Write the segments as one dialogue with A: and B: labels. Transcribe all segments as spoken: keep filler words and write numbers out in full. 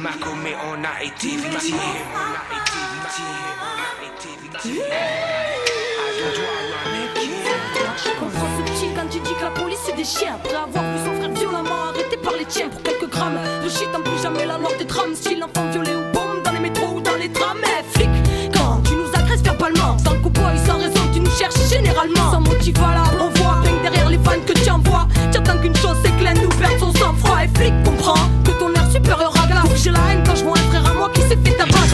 A: Maco, mais on a été victime. On a été victime. On a été victime.
B: Je comprends subtil quand tu dis que la police c'est des chiens. Après avoir vu son frère violemment arrêté par les tiens pour quelques grammes de shit, en plus jamais la loi des drames. Style enfant violé ou bombe dans les métros ou dans les trams. Eh flic, quand tu nous agresses verbalement, sans cow-boy, sans raison, tu nous cherches généralement. Sans motif valable, on voit rien derrière les fans que tu envoies. T'attends qu'une chose, c'est que l'un nous perde son sang-froid. Et flic, comprends que ton air supérieur à glace. J'ai la haine quand je vois un frère à moi qui s'est fait tabac.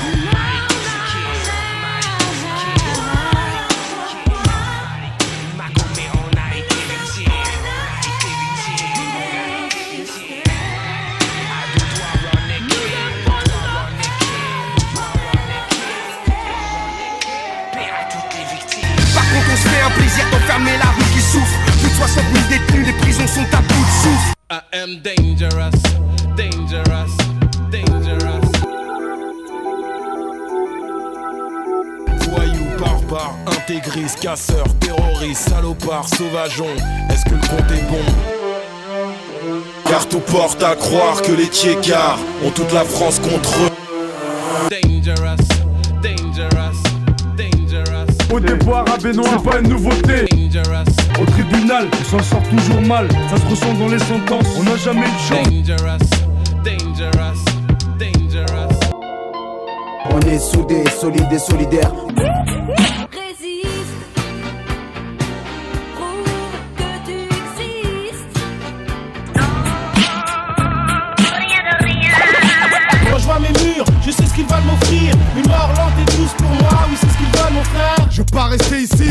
C: Un plaisir d'enfermer la rue qui souffre. Plus de soixante mille détenus, les prisons sont à bout de souffle.
D: I am dangerous, dangerous, dangerous.
E: Voyous, barbares, intégristes, casseurs, terroristes, salopards, sauvageons. Est-ce que le compte est bon? Car tout porte à croire que les Tchécards ont toute la France contre eux.
D: Dangerous, dangerous.
F: Au départ à Benoît, c'est pas une nouveauté. Dangerous. Au tribunal, on s'en sort toujours mal. Ça se ressent dans les sentences, on n'a jamais eu de chance.
D: Dangerous, dangerous, dangerous.
G: On est soudés, solides et solidaires.
B: Résiste, prouve que tu existes. Rien de rien.
H: Quand je vois mes murs, je sais ce qu'ils veulent m'offrir. Une mort lente et douce pour moi, oui c'est ce qu'ils veulent mon frère.
C: Je veux pas rester ici.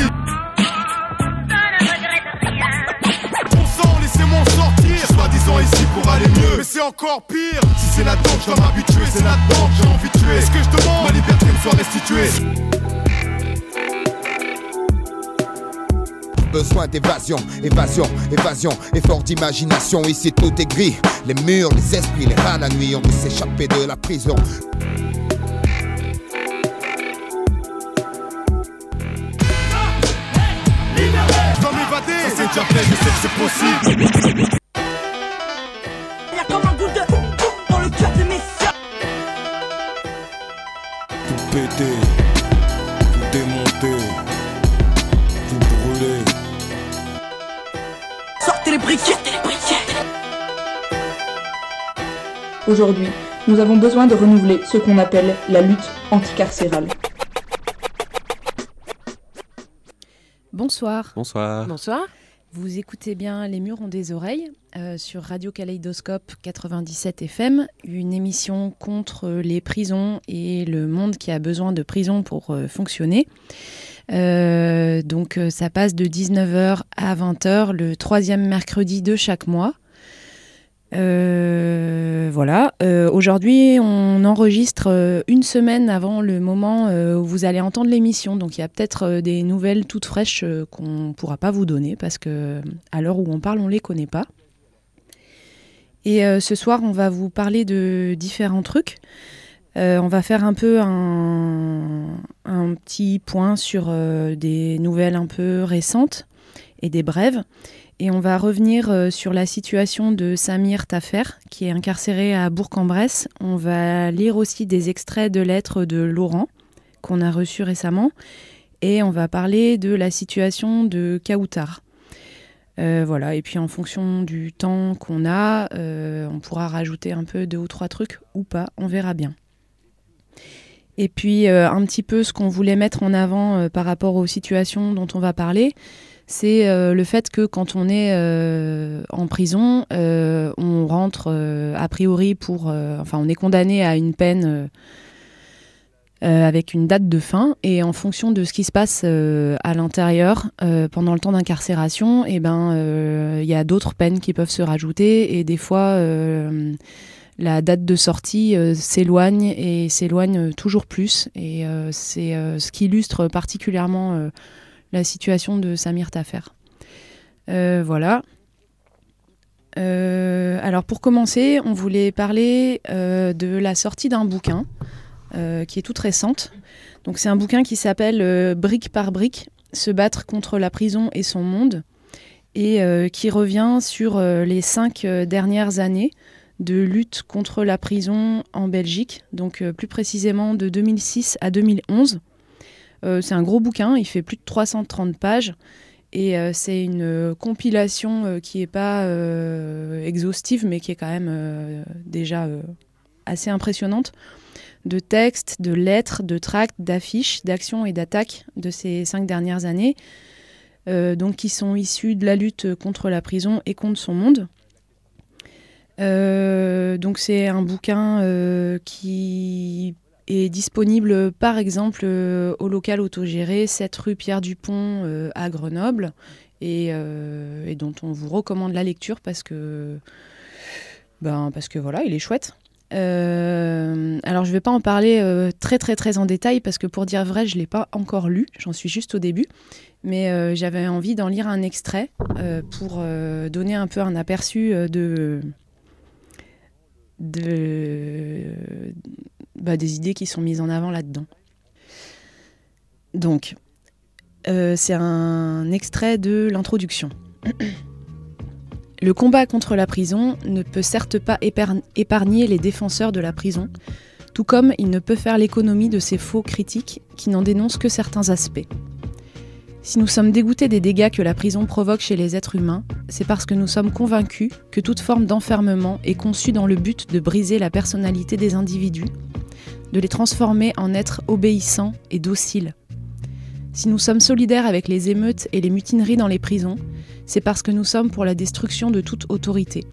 C: Bon sang, laissez-moi en sortir. Je suis soi-disant ici pour aller mieux, mais c'est encore pire. Si c'est là-dedans que je dois m'habituer, c'est là-dedans que j'ai envie de tuer. Est-ce que je demande ma liberté me soit restituée?
G: Besoin d'évasion, évasion, évasion, effort d'imagination. Ici tout est gris, les murs, les esprits, les rats la nuit. On veut s'échapper de la prison.
C: C'est déjà fait, je sais que c'est possible.
B: Y'a comme un goût de boum dans le cœur de mes soeurs.
E: Tout péter, tout démonter, tout brûler.
B: Sortez les briquets, sortez les briquets.
I: Aujourd'hui, nous avons besoin de renouveler ce qu'on appelle la lutte anticarcérale.
J: Bonsoir.
K: Bonsoir.
J: Bonsoir. Vous écoutez bien Les Murs ont des oreilles euh, sur Radio Kaléidoscope quatre-vingt-dix-sept F M, une émission contre les prisons et le monde qui a besoin de prisons pour euh, fonctionner. Euh, donc euh, ça passe de dix-neuf heures à vingt heures le troisième mercredi de chaque mois. Euh, voilà. Euh, aujourd'hui, on enregistre euh, une semaine avant le moment euh, où vous allez entendre l'émission. Donc, il y a peut-être euh, des nouvelles toutes fraîches euh, qu'on ne pourra pas vous donner parce que à l'heure où on parle, on ne les connaît pas. Et euh, ce soir, on va vous parler de différents trucs. Euh, on va faire un peu un, un petit point sur euh, des nouvelles un peu récentes et des brèves. Et on va revenir euh, sur la situation de Samir Tafer, qui est incarcéré à Bourg-en-Bresse. On va lire aussi des extraits de lettres de Laurent, qu'on a reçus récemment. Et on va parler de la situation de Kautar. Euh, voilà. Et puis en fonction du temps qu'on a, euh, on pourra rajouter un peu deux ou trois trucs ou pas, on verra bien. Et puis euh, un petit peu ce qu'on voulait mettre en avant euh, par rapport aux situations dont on va parler, c'est euh, le fait que quand on est euh, en prison, euh, on rentre euh, a priori pour... Euh, enfin, on est condamné à une peine euh, euh, avec une date de fin. Et en fonction de ce qui se passe euh, à l'intérieur, euh, pendant le temps d'incarcération, eh ben, euh, y a d'autres peines qui peuvent se rajouter. Et des fois, euh, la date de sortie euh, s'éloigne et s'éloigne toujours plus. Et euh, c'est euh, ce qui illustre particulièrement... Euh, la situation de Samir Tafer. Euh, voilà. Euh, alors pour commencer, on voulait parler euh, de la sortie d'un bouquin euh, qui est toute récente. Donc c'est un bouquin qui s'appelle euh, Brique par brique, se battre contre la prison et son monde, et euh, qui revient sur euh, les cinq euh, dernières années de lutte contre la prison en Belgique, donc euh, plus précisément de deux mille six à deux mille onze. Euh, c'est un gros bouquin, il fait plus de trois cent trente pages et euh, c'est une euh, compilation euh, qui n'est pas euh, exhaustive mais qui est quand même euh, déjà euh, assez impressionnante, de textes, de lettres, de tracts, d'affiches, d'actions et d'attaques de ces cinq dernières années, euh, donc qui sont issus de la lutte contre la prison et contre son monde. Euh, donc c'est un bouquin euh, qui est disponible par exemple euh, au local autogéré sept rue Pierre Dupont euh, à Grenoble et, euh, et dont on vous recommande la lecture parce que, ben, parce que voilà, il est chouette. Euh, alors je ne vais pas en parler euh, très très très en détail parce que pour dire vrai je ne l'ai pas encore lu, j'en suis juste au début, mais euh, j'avais envie d'en lire un extrait euh, pour euh, donner un peu un aperçu euh, de... De, bah, des idées qui sont mises en avant là-dedans. Donc, euh, c'est un extrait de l'introduction. Le combat contre la prison ne peut certes pas épargn- épargner les défenseurs de la prison, tout comme il ne peut faire l'économie de ces faux critiques qui n'en dénoncent que certains aspects. Si nous sommes dégoûtés des dégâts que la prison provoque chez les êtres humains, c'est parce que nous sommes convaincus que toute forme d'enfermement est conçue dans le but de briser la personnalité des individus, de les transformer en êtres obéissants et dociles. Si nous sommes solidaires avec les émeutes et les mutineries dans les prisons, c'est parce que nous sommes pour la destruction de toute autorité.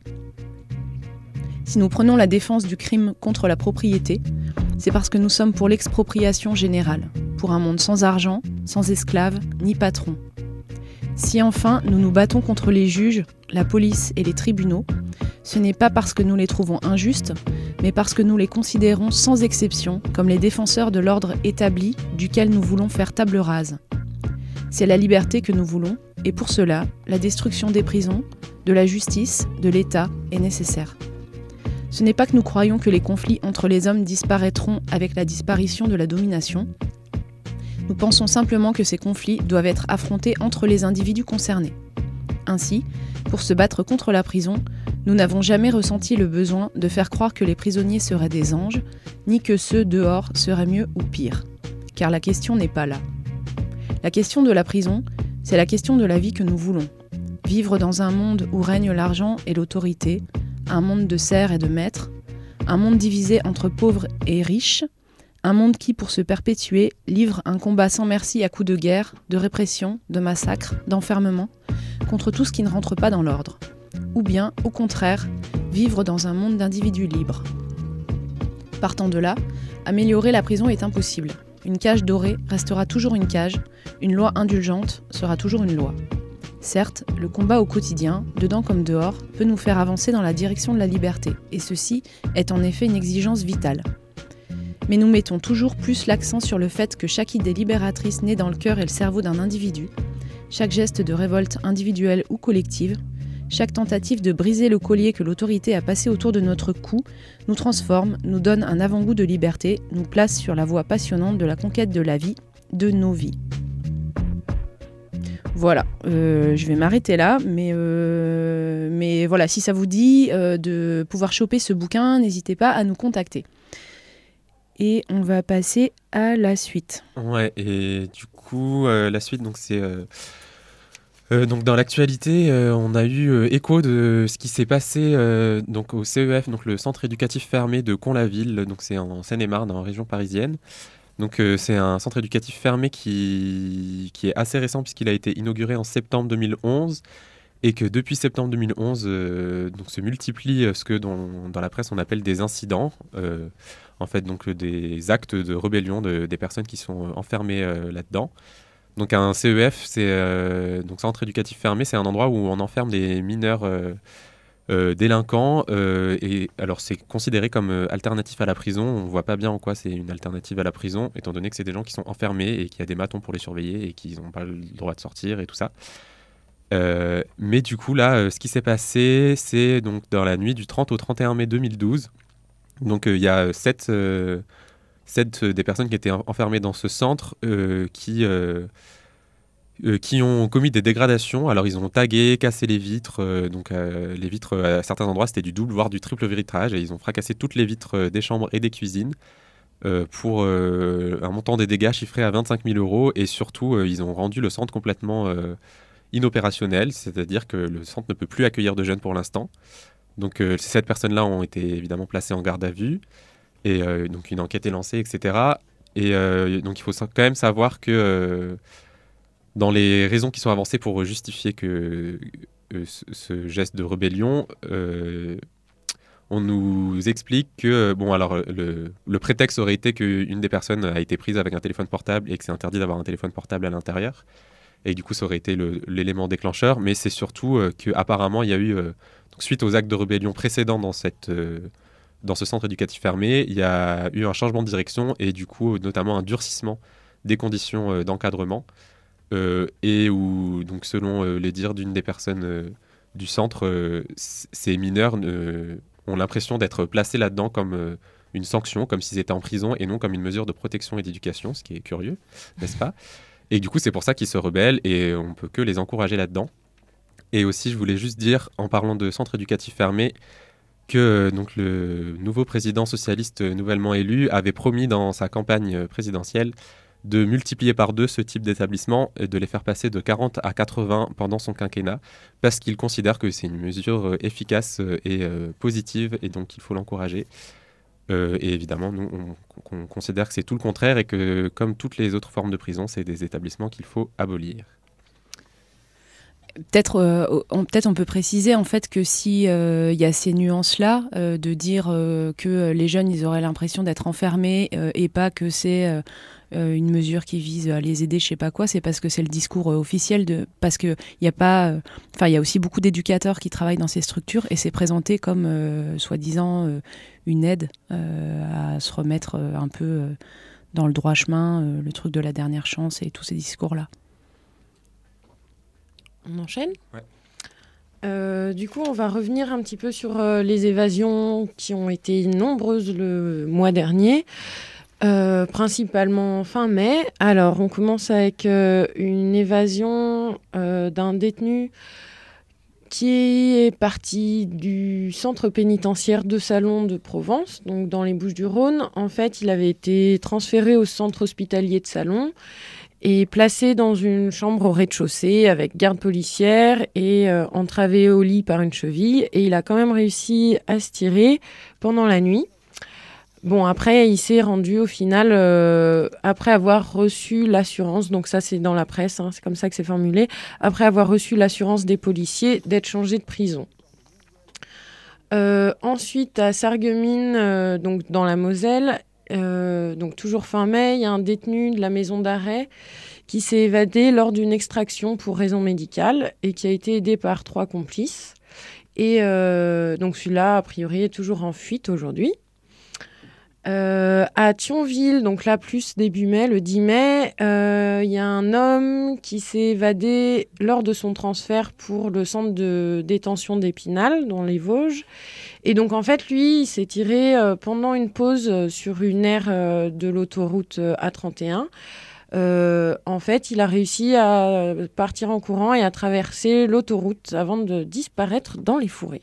J: Si nous prenons la défense du crime contre la propriété, c'est parce que nous sommes pour l'expropriation générale, pour un monde sans argent, sans esclaves, ni patrons. Si enfin nous nous battons contre les juges, la police et les tribunaux, ce n'est pas parce que nous les trouvons injustes, mais parce que nous les considérons sans exception comme les défenseurs de l'ordre établi duquel nous voulons faire table rase. C'est la liberté que nous voulons, et pour cela, la destruction des prisons, de la justice, de l'État est nécessaire. Ce n'est pas que nous croyons que les conflits entre les hommes disparaîtront avec la disparition de la domination. Nous pensons simplement que ces conflits doivent être affrontés entre les individus concernés. Ainsi, pour se battre contre la prison, nous n'avons jamais ressenti le besoin de faire croire que les prisonniers seraient des anges, ni que ceux dehors seraient mieux ou pire. Car la question n'est pas là. La question de la prison, c'est la question de la vie que nous voulons. Vivre dans un monde où règne l'argent et l'autorité, un monde de serfs et de maîtres, un monde divisé entre pauvres et riches, un monde qui, pour se perpétuer, livre un combat sans merci à coups de guerre, de répression, de massacre, d'enfermement, contre tout ce qui ne rentre pas dans l'ordre. Ou bien, au contraire, vivre dans un monde d'individus libres. Partant de là, améliorer la prison est impossible. Une cage dorée restera toujours une cage, une loi indulgente sera toujours une loi. Certes, le combat au quotidien, dedans comme dehors, peut nous faire avancer dans la direction de la liberté, et ceci est en effet une exigence vitale. Mais nous mettons toujours plus l'accent sur le fait que chaque idée libératrice naît dans le cœur et le cerveau d'un individu, chaque geste de révolte individuelle ou collective, chaque tentative de briser le collier que l'autorité a passé autour de notre cou, nous transforme, nous donne un avant-goût de liberté, nous place sur la voie passionnante de la conquête de la vie, de nos vies. Voilà, euh, je vais m'arrêter là, mais, euh, mais voilà, si ça vous dit euh, de pouvoir choper ce bouquin, n'hésitez pas à nous contacter. Et on va passer à la suite.
K: Ouais, et du coup, euh, la suite, donc c'est... Euh, euh, donc dans l'actualité, euh, on a eu euh, écho de ce qui s'est passé euh, donc au C E F, donc le centre éducatif fermé de Cons-la-Ville, donc c'est en Seine-et-Marne, en région parisienne. Donc euh, c'est un centre éducatif fermé qui, qui est assez récent puisqu'il a été inauguré en septembre deux mille onze et que depuis septembre deux mille onze euh, donc, se multiplient ce que dans, dans la presse on appelle des incidents, euh, en fait donc des actes de rébellion de, des personnes qui sont enfermées euh, là-dedans. Donc un C E F, c'est euh, donc centre éducatif fermé, c'est un endroit où on enferme des mineurs euh, Euh, délinquants, euh, et alors c'est considéré comme euh, alternatif à la prison. On ne voit pas bien en quoi c'est une alternative à la prison, étant donné que c'est des gens qui sont enfermés et qu'il y a des matons pour les surveiller et qu'ils n'ont pas le droit de sortir et tout ça. Euh, mais du coup, là, euh, ce qui s'est passé, c'est donc dans la nuit du trente au trente et un mai deux mille douze. Donc il euh, y a sept, euh, sept euh, des personnes qui étaient enfermées dans ce centre euh, qui... Euh, euh, qui ont commis des dégradations. Alors ils ont tagué, cassé les vitres, euh, donc euh, les vitres à certains endroits c'était du double voire du triple vitrage, et ils ont fracassé toutes les vitres euh, des chambres et des cuisines euh, pour euh, un montant des dégâts chiffré à vingt-cinq mille euros, et surtout euh, ils ont rendu le centre complètement euh, inopérationnel, c'est-à-dire que le centre ne peut plus accueillir de jeunes pour l'instant. Donc euh, ces sept personnes-là ont été évidemment placées en garde à vue, et euh, donc une enquête est lancée, et cetera. Et euh, donc il faut quand même savoir que euh, dans les raisons qui sont avancées pour justifier que euh, ce, ce geste de rébellion, euh, on nous explique que bon, alors le, le prétexte aurait été qu'une des personnes a été prise avec un téléphone portable et que c'est interdit d'avoir un téléphone portable à l'intérieur. Et du coup, ça aurait été le, l'élément déclencheur. Mais c'est surtout euh, qu'apparemment, il y a eu, euh, donc, suite aux actes de rébellion précédents dans, cette, euh, dans ce centre éducatif fermé, il y a eu un changement de direction et du coup, notamment un durcissement des conditions euh, d'encadrement. Euh, et où, donc, selon euh, les dires d'une des personnes euh, du centre, euh, c- ces mineurs euh, ont l'impression d'être placés là-dedans comme euh, une sanction, comme s'ils étaient en prison et non comme une mesure de protection et d'éducation, ce qui est curieux, n'est-ce pas ? Et du coup, c'est pour ça qu'ils se rebellent et on ne peut que les encourager là-dedans. Et aussi, je voulais juste dire, en parlant de centre éducatif fermé, que donc, le nouveau président socialiste nouvellement élu avait promis dans sa campagne présidentielle de multiplier par deux ce type d'établissement et de les faire passer de quarante à quatre-vingts pendant son quinquennat, parce qu'il considère que c'est une mesure efficace et euh, positive, et donc il faut l'encourager. Euh, et évidemment, nous, on, on considère que c'est tout le contraire et que, comme toutes les autres formes de prison, c'est des établissements qu'il faut abolir.
J: Peut-être, euh, on, peut-être on peut préciser en fait que si il euh, y a ces nuances-là, euh, de dire euh, que les jeunes ils auraient l'impression d'être enfermés euh, et pas que c'est euh, une mesure qui vise à les aider, je sais pas quoi, c'est parce que c'est le discours euh, officiel de, parce que il y a pas, enfin euh, il y a aussi beaucoup d'éducateurs qui travaillent dans ces structures et c'est présenté comme euh, soi-disant euh, une aide euh, à se remettre euh, un peu euh, dans le droit chemin, euh, le truc de la dernière chance et tous ces discours-là.
L: On enchaîne ?
K: Ouais.
L: Euh, du coup, on va revenir un petit peu sur euh, les évasions qui ont été nombreuses le mois dernier, euh, principalement fin mai. Alors, on commence avec euh, une évasion euh, d'un détenu qui est parti du centre pénitentiaire de Salon de Provence, donc dans les Bouches-du-Rhône. En fait, il avait été transféré au centre hospitalier de Salon et placé dans une chambre au rez-de-chaussée avec garde policière et euh, entravé au lit par une cheville. Et il a quand même réussi à se tirer pendant la nuit. Bon, après, il s'est rendu au final, euh, après avoir reçu l'assurance, donc ça c'est dans la presse, hein, c'est comme ça que c'est formulé, après avoir reçu l'assurance des policiers d'être changé de prison. Euh, ensuite, à Sarreguemines, euh, donc dans la Moselle, Euh, donc toujours fin mai, il y a un détenu de la maison d'arrêt qui s'est évadé lors d'une extraction pour raison médicale et qui a été aidé par trois complices. Et euh, donc celui-là, a priori, est toujours en fuite aujourd'hui. Euh, à Thionville, donc là plus début mai, le dix mai, euh, il y a un homme qui s'est évadé lors de son transfert pour le centre de détention d'Épinal, dans les Vosges. Et donc en fait, lui, il s'est tiré euh, pendant une pause euh, sur une aire euh, de l'autoroute euh, A trente et un. Euh, en fait, il a réussi à partir en courant et à traverser l'autoroute avant de disparaître dans les fourrés.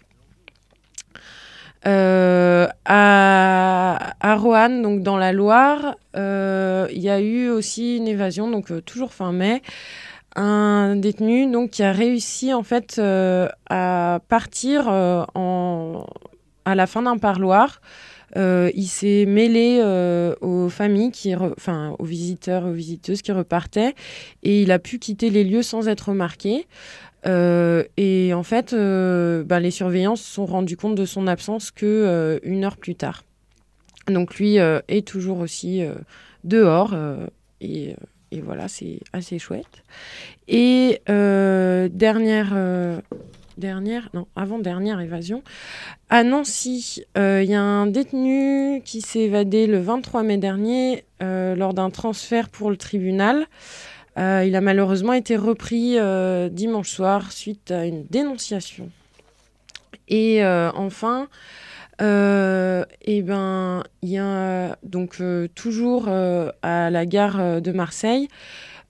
L: Euh, à, à Roanne, donc dans la Loire, euh, il y a eu aussi une évasion, donc euh, toujours fin mai, un détenu donc qui a réussi en fait euh, à partir euh, en, à la fin d'un parloir. Euh, il s'est mêlé euh, aux familles, qui re... enfin aux visiteurs, aux visiteuses qui repartaient, et il a pu quitter les lieux sans être remarqué. Euh, et en fait, euh, bah, les surveillants se sont rendus compte de son absence que euh, une heure plus tard. Donc lui euh, est toujours aussi euh, dehors euh, et, et voilà, c'est assez chouette. Et euh, dernière, euh, dernière, non, avant-dernière évasion, à Nancy, il euh, y a un détenu qui s'est évadé le vingt-trois mai dernier euh, lors d'un transfert pour le tribunal. Euh, il a malheureusement été repris euh, dimanche soir suite à une dénonciation. Et euh, enfin, euh, eh ben, il y a donc euh, toujours euh, à la gare de Marseille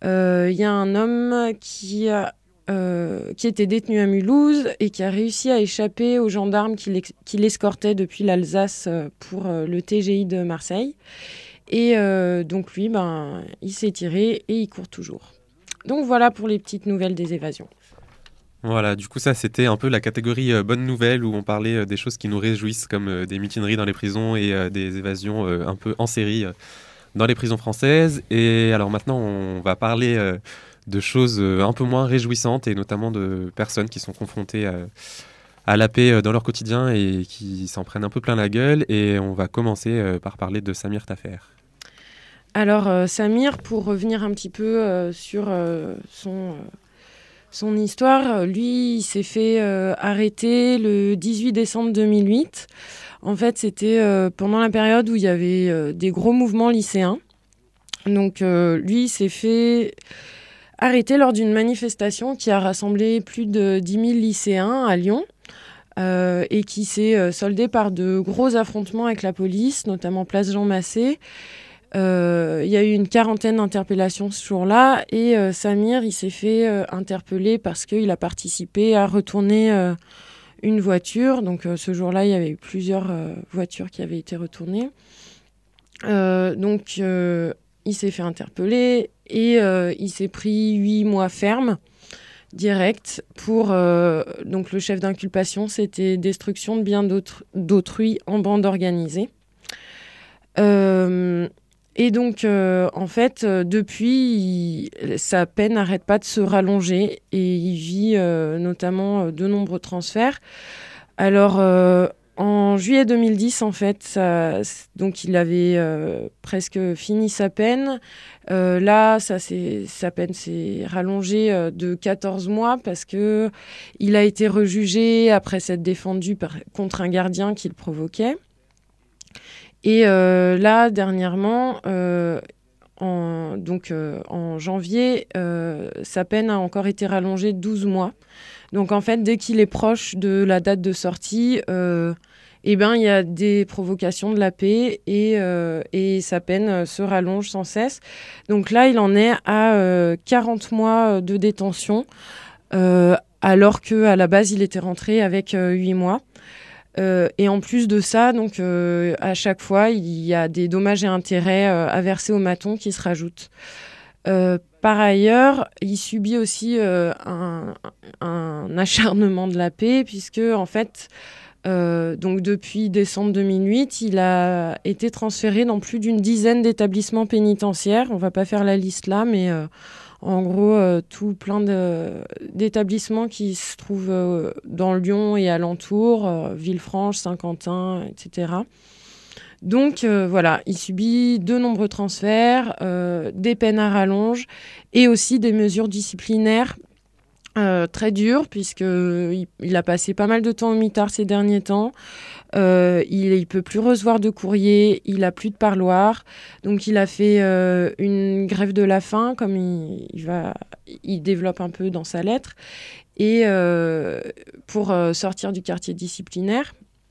L: Il y a un homme qui, a, euh, qui était détenu à Mulhouse et qui a réussi à échapper aux gendarmes qui, qui l'escortaient depuis l'Alsace pour euh, le T G I de Marseille. Et euh, donc lui, ben, il s'est tiré et il court toujours. Donc voilà pour les petites nouvelles des évasions.
K: Voilà, du coup ça c'était un peu la catégorie euh, bonnes nouvelles où on parlait euh, des choses qui nous réjouissent comme euh, des mutineries dans les prisons et euh, des évasions euh, un peu en série euh, dans les prisons françaises. Et alors maintenant on va parler euh, de choses euh, un peu moins réjouissantes et notamment de personnes qui sont confrontées à, à la paix euh, dans leur quotidien et qui s'en prennent un peu plein la gueule. Et on va commencer euh, par parler de Samir Tafer.
L: Alors euh, Samir, pour revenir un petit peu euh, sur euh, son... Euh, Son histoire, lui, il s'est fait euh, arrêter le dix-huit décembre deux mille huit. En fait, c'était euh, pendant la période où il y avait euh, des gros mouvements lycéens. Donc, euh, lui, il s'est fait arrêter lors d'une manifestation qui a rassemblé plus de dix mille lycéens à Lyon euh, et qui s'est euh, soldée par de gros affrontements avec la police, notamment place Jean Massé. Il euh, y a eu une quarantaine d'interpellations ce jour-là et euh, Samir, il s'est fait euh, interpeller parce qu'il a participé à retourner euh, une voiture. Donc euh, ce jour-là, il y avait eu plusieurs euh, voitures qui avaient été retournées. Euh, donc euh, il s'est fait interpeller et euh, il s'est pris huit mois ferme, direct, pour... Euh, donc le chef d'inculpation, c'était destruction de biens d'autr- d'autrui en bande organisée. Euh, Et donc, euh, en fait, euh, depuis, il, sa peine n'arrête pas de se rallonger et il vit euh, notamment euh, de nombreux transferts. Alors, euh, en juillet deux mille dix, en fait, ça, donc il avait euh, presque fini sa peine. Euh, là, ça, c'est, sa peine s'est rallongée euh, de quatorze mois parce qu'il a été rejugé après s'être défendu par, contre un gardien qui le provoquait. Et euh, là, dernièrement, euh, en, donc, euh, en janvier, euh, sa peine a encore été rallongée de douze mois. Donc en fait, dès qu'il est proche de la date de sortie, euh, eh ben, il y a des provocations de la paix et, euh, et sa peine se rallonge sans cesse. Donc là, il en est à euh, quarante mois de détention, euh, alors qu'à la base, il était rentré avec euh, huit mois. Euh, et en plus de ça, donc, euh, à chaque fois, il y a des dommages et intérêts euh, à verser au maton qui se rajoutent. Euh, par ailleurs, il subit aussi euh, un, un acharnement de la paix, puisque, en fait, euh, donc, depuis décembre deux mille huit, il a été transféré dans plus d'une dizaine d'établissements pénitentiaires. On ne va pas faire la liste là, mais... Euh, En gros, euh, tout plein de, d'établissements qui se trouvent euh, dans Lyon et alentours, euh, Villefranche, Saint-Quentin, et cetera. Donc euh, voilà, il subit de nombreux transferts, euh, des peines à rallonge et aussi des mesures disciplinaires euh, très dures, puisqu'il il a passé pas mal de temps au mitard ces derniers temps. Euh, il ne peut plus recevoir de courrier, il n'a plus de parloir. Donc, il a fait euh, une grève de la faim, comme il, il, va, il développe un peu dans sa lettre, et euh, pour euh, sortir du quartier disciplinaire.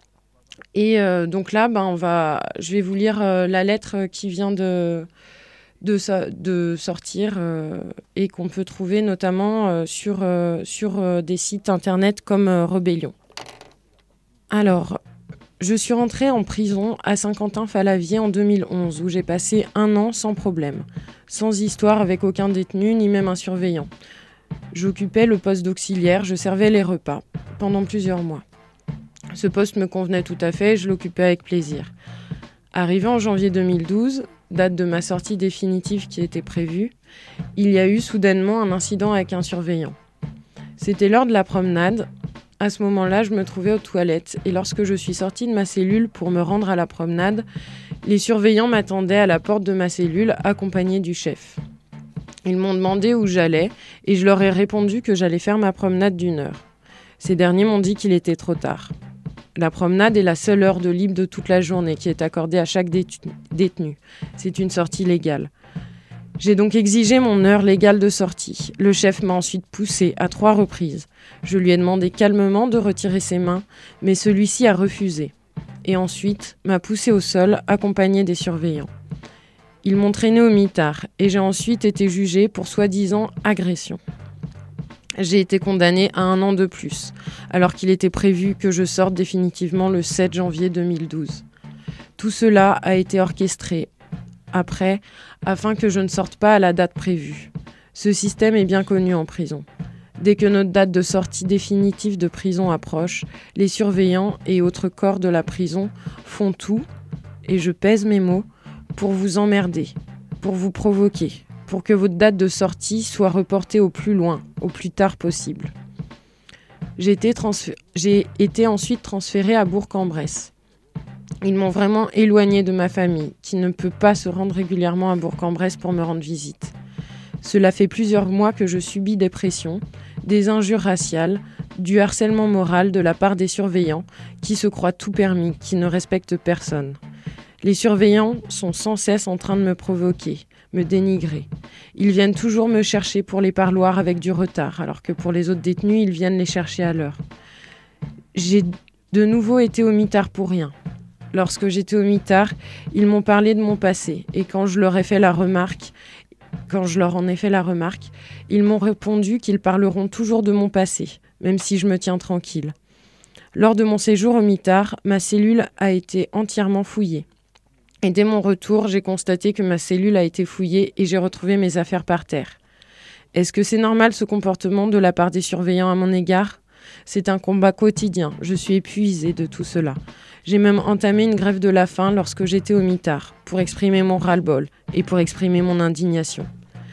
L: Et euh, donc là, ben, on va, je vais vous lire euh, la lettre qui vient de, de, de sortir euh, et qu'on peut trouver notamment euh, sur, euh, sur euh, des sites internet comme euh, Rebellion. Alors... Je suis rentrée en prison à Saint-Quentin-Fallavier en deux mille onze, où j'ai passé un an sans problème, sans histoire avec aucun détenu, ni même un surveillant. J'occupais le poste d'auxiliaire, je servais les repas, pendant plusieurs mois. Ce poste me convenait tout à fait, je l'occupais avec plaisir. Arrivé en janvier deux mille douze, date de ma sortie définitive qui était prévue, il y a eu soudainement un incident avec un surveillant. C'était l'heure de la promenade. À ce moment-là, je me trouvais aux toilettes et lorsque je suis sortie de ma cellule pour me rendre à la promenade, les surveillants m'attendaient à la porte de ma cellule, accompagnés du chef. Ils m'ont demandé où j'allais et je leur ai répondu que j'allais faire ma promenade d'une heure. Ces derniers m'ont dit qu'il était trop tard. La promenade est la seule heure de libre de toute la journée qui est accordée à chaque détenu. C'est une sortie légale. J'ai donc exigé mon heure légale de sortie. Le chef m'a ensuite poussé à trois reprises. Je lui ai demandé calmement de retirer ses mains, mais celui-ci a refusé. Et ensuite, m'a poussé au sol, accompagné des surveillants. Ils m'ont traîné au mitard et j'ai ensuite été jugée pour soi-disant agression. J'ai été condamnée à un an de plus, alors qu'il était prévu que je sorte définitivement le sept janvier deux mille douze. Tout cela a été orchestré après, afin que je ne sorte pas à la date prévue. Ce système est bien connu en prison. Dès que notre date de sortie définitive de prison approche, les surveillants et autres corps de la prison font tout, et je pèse mes mots, pour vous emmerder, pour vous provoquer, pour que votre date de sortie soit reportée au plus loin, au plus tard possible. J'ai été, transf- j'ai été ensuite transférée à Bourg-en-Bresse. Ils m'ont vraiment éloignée de ma famille, qui ne peut pas se rendre régulièrement à Bourg-en-Bresse pour me rendre visite. Cela fait plusieurs mois que je subis des pressions, des injures raciales, du harcèlement moral de la part des surveillants, qui se croient tout permis, qui ne respectent personne. Les surveillants sont sans cesse en train de me provoquer, me dénigrer. Ils viennent toujours me chercher pour les parloirs avec du retard, alors que pour les autres détenus, ils viennent les chercher à l'heure. J'ai de nouveau été au mitard pour rien. Lorsque j'étais au mitard, ils m'ont parlé de mon passé, et quand je leur ai fait la remarque, quand je leur en ai fait la remarque, ils m'ont répondu qu'ils parleront toujours de mon passé, même si je me tiens tranquille. Lors de mon séjour au mitard, ma cellule a été entièrement fouillée. Et dès mon retour, j'ai constaté que ma cellule a été fouillée et j'ai retrouvé mes affaires par terre. Est-ce que c'est normal ce comportement de la part des surveillants à mon égard ? C'est un combat quotidien, je suis épuisée de tout cela. J'ai même entamé une grève de la faim lorsque j'étais au mitard, pour exprimer mon ras-le-bol et pour exprimer mon indignation.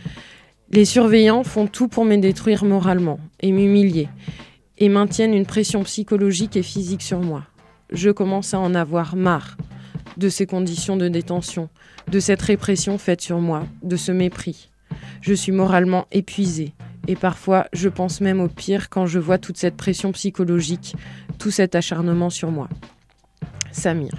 L: Les surveillants font tout pour me détruire moralement et m'humilier, et maintiennent une pression psychologique et physique sur moi. Je commence à en avoir marre de ces conditions de détention, de cette répression faite sur moi, de ce mépris. Je suis moralement épuisée et parfois je pense même au pire quand je vois toute cette pression psychologique, tout cet acharnement sur moi. Samir.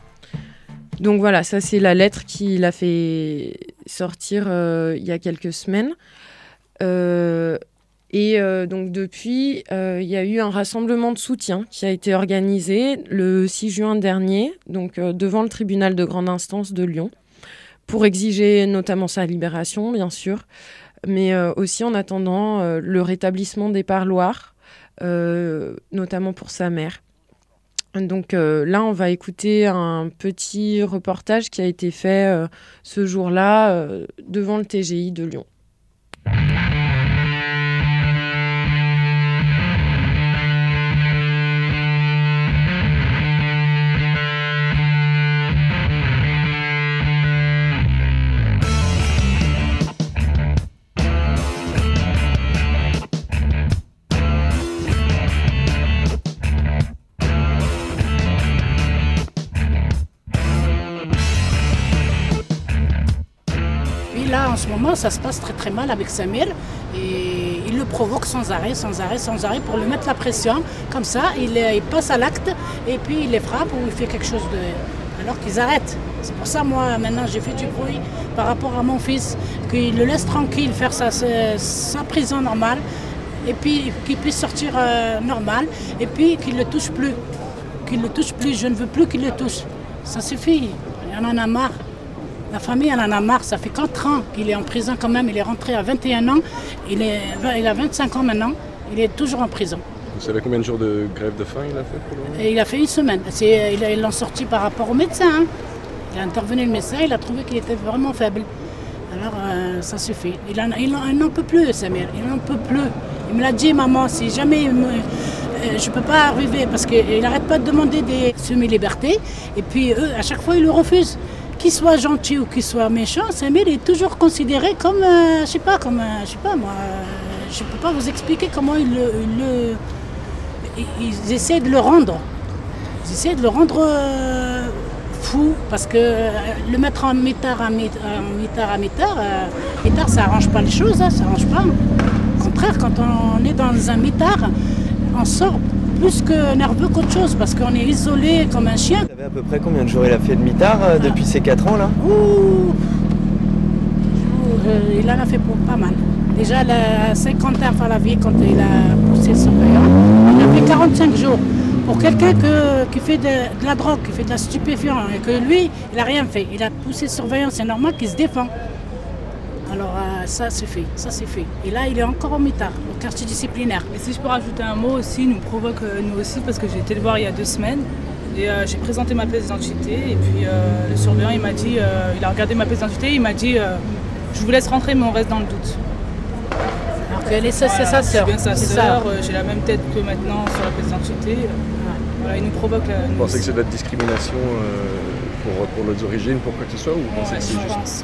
L: Donc voilà, ça c'est la lettre qu'il a fait sortir euh, il y a quelques semaines. Euh, Et euh, donc depuis, euh, il y a eu un rassemblement de soutien qui a été organisé le six juin dernier, donc euh, devant le tribunal de grande instance de Lyon, pour exiger notamment sa libération, bien sûr, mais euh, aussi en attendant euh, le rétablissement des parloirs, euh, notamment pour sa mère. Donc euh, là, on va écouter un petit reportage qui a été fait euh, ce jour-là euh, devant le T G I de Lyon.
M: Là, en ce moment, ça se passe très très mal avec Samir et il le provoque sans arrêt, sans arrêt, sans arrêt pour lui mettre la pression. Comme ça, il, il passe à l'acte et puis il les frappe ou il fait quelque chose de... alors qu'ils arrêtent. C'est pour ça, moi, maintenant, j'ai fait du bruit par rapport à mon fils, qu'il le laisse tranquille faire sa, sa, sa prison normale et puis qu'il puisse sortir euh, normal et puis qu'il ne le touche plus. Qu'il ne le touche plus, je ne veux plus qu'il le touche. Ça suffit, on en a marre. La famille, elle en a marre, ça fait quatre ans qu'il est en prison quand même, il est rentré à vingt et un ans, il, est, il a vingt-cinq ans maintenant, il est toujours en prison.
N: Vous savez combien de jours de grève de faim il a fait pour le moment ?
M: Et il a fait une semaine, C'est, il, a, ils l'ont sorti par rapport au médecin, hein. Il a intervenu le médecin, il a trouvé qu'il était vraiment faible. Alors euh, ça suffit, il, en, il, il n'en peut plus Samir, il n'en peut plus. Il me l'a dit, maman, si jamais il me, euh, je ne peux pas arriver, parce qu'il n'arrête pas de demander des semi-libertés, et puis eux, à chaque fois, ils le refusent. Qu'il soit gentil ou qu'il soit méchant, Samir est toujours considéré comme, euh, je sais pas, comme, euh, je sais pas moi, euh, je peux pas vous expliquer comment ils le, ils, le, ils, ils essaient de le rendre, ils essaient de le rendre euh, fou, parce que euh, le mettre en mitard à mitard, en mitard, à mitard, euh, mitard ça arrange pas les choses, hein, ça arrange pas. Au contraire, quand on est dans un mitard, on sort plus que nerveux qu'autre chose, parce qu'on est isolé comme un chien.
O: Vous savez à peu près combien de jours il a fait de mitard euh, depuis ces quatre ans là ?
M: Ouh, euh, il en a fait pour pas mal. Déjà la cinquantaine fois la vie quand il a poussé son surveillant, il a fait quarante-cinq jours pour quelqu'un que, qui fait de, de la drogue, qui fait de la stupéfiant, et que lui, il n'a rien fait. Il a poussé le surveillant, c'est normal qu'il se défend. Alors euh, ça c'est fait, ça c'est fait. Et là il est encore au mitard, au quartier disciplinaire.
P: Et si je peux rajouter un mot aussi, il nous provoque euh, nous aussi parce que j'ai été le voir il y a deux semaines et euh, j'ai présenté ma pièce d'identité et puis euh, le surveillant il m'a dit, euh, il a regardé ma pièce d'identité, il m'a dit euh, je vous laisse rentrer mais on reste dans le doute.
M: Alors qu'elle est, voilà, c'est sa sœur.
P: C'est bien sa sœur, euh, j'ai la même tête que maintenant sur la pièce d'identité. Euh, voilà, il nous provoque la...
N: Vous pensez que c'est de la discrimination euh, pour, pour nos origines, pour quoi que ce soit ou vous pensez
P: ouais,
N: que c'est
P: je
N: juste...
P: pense.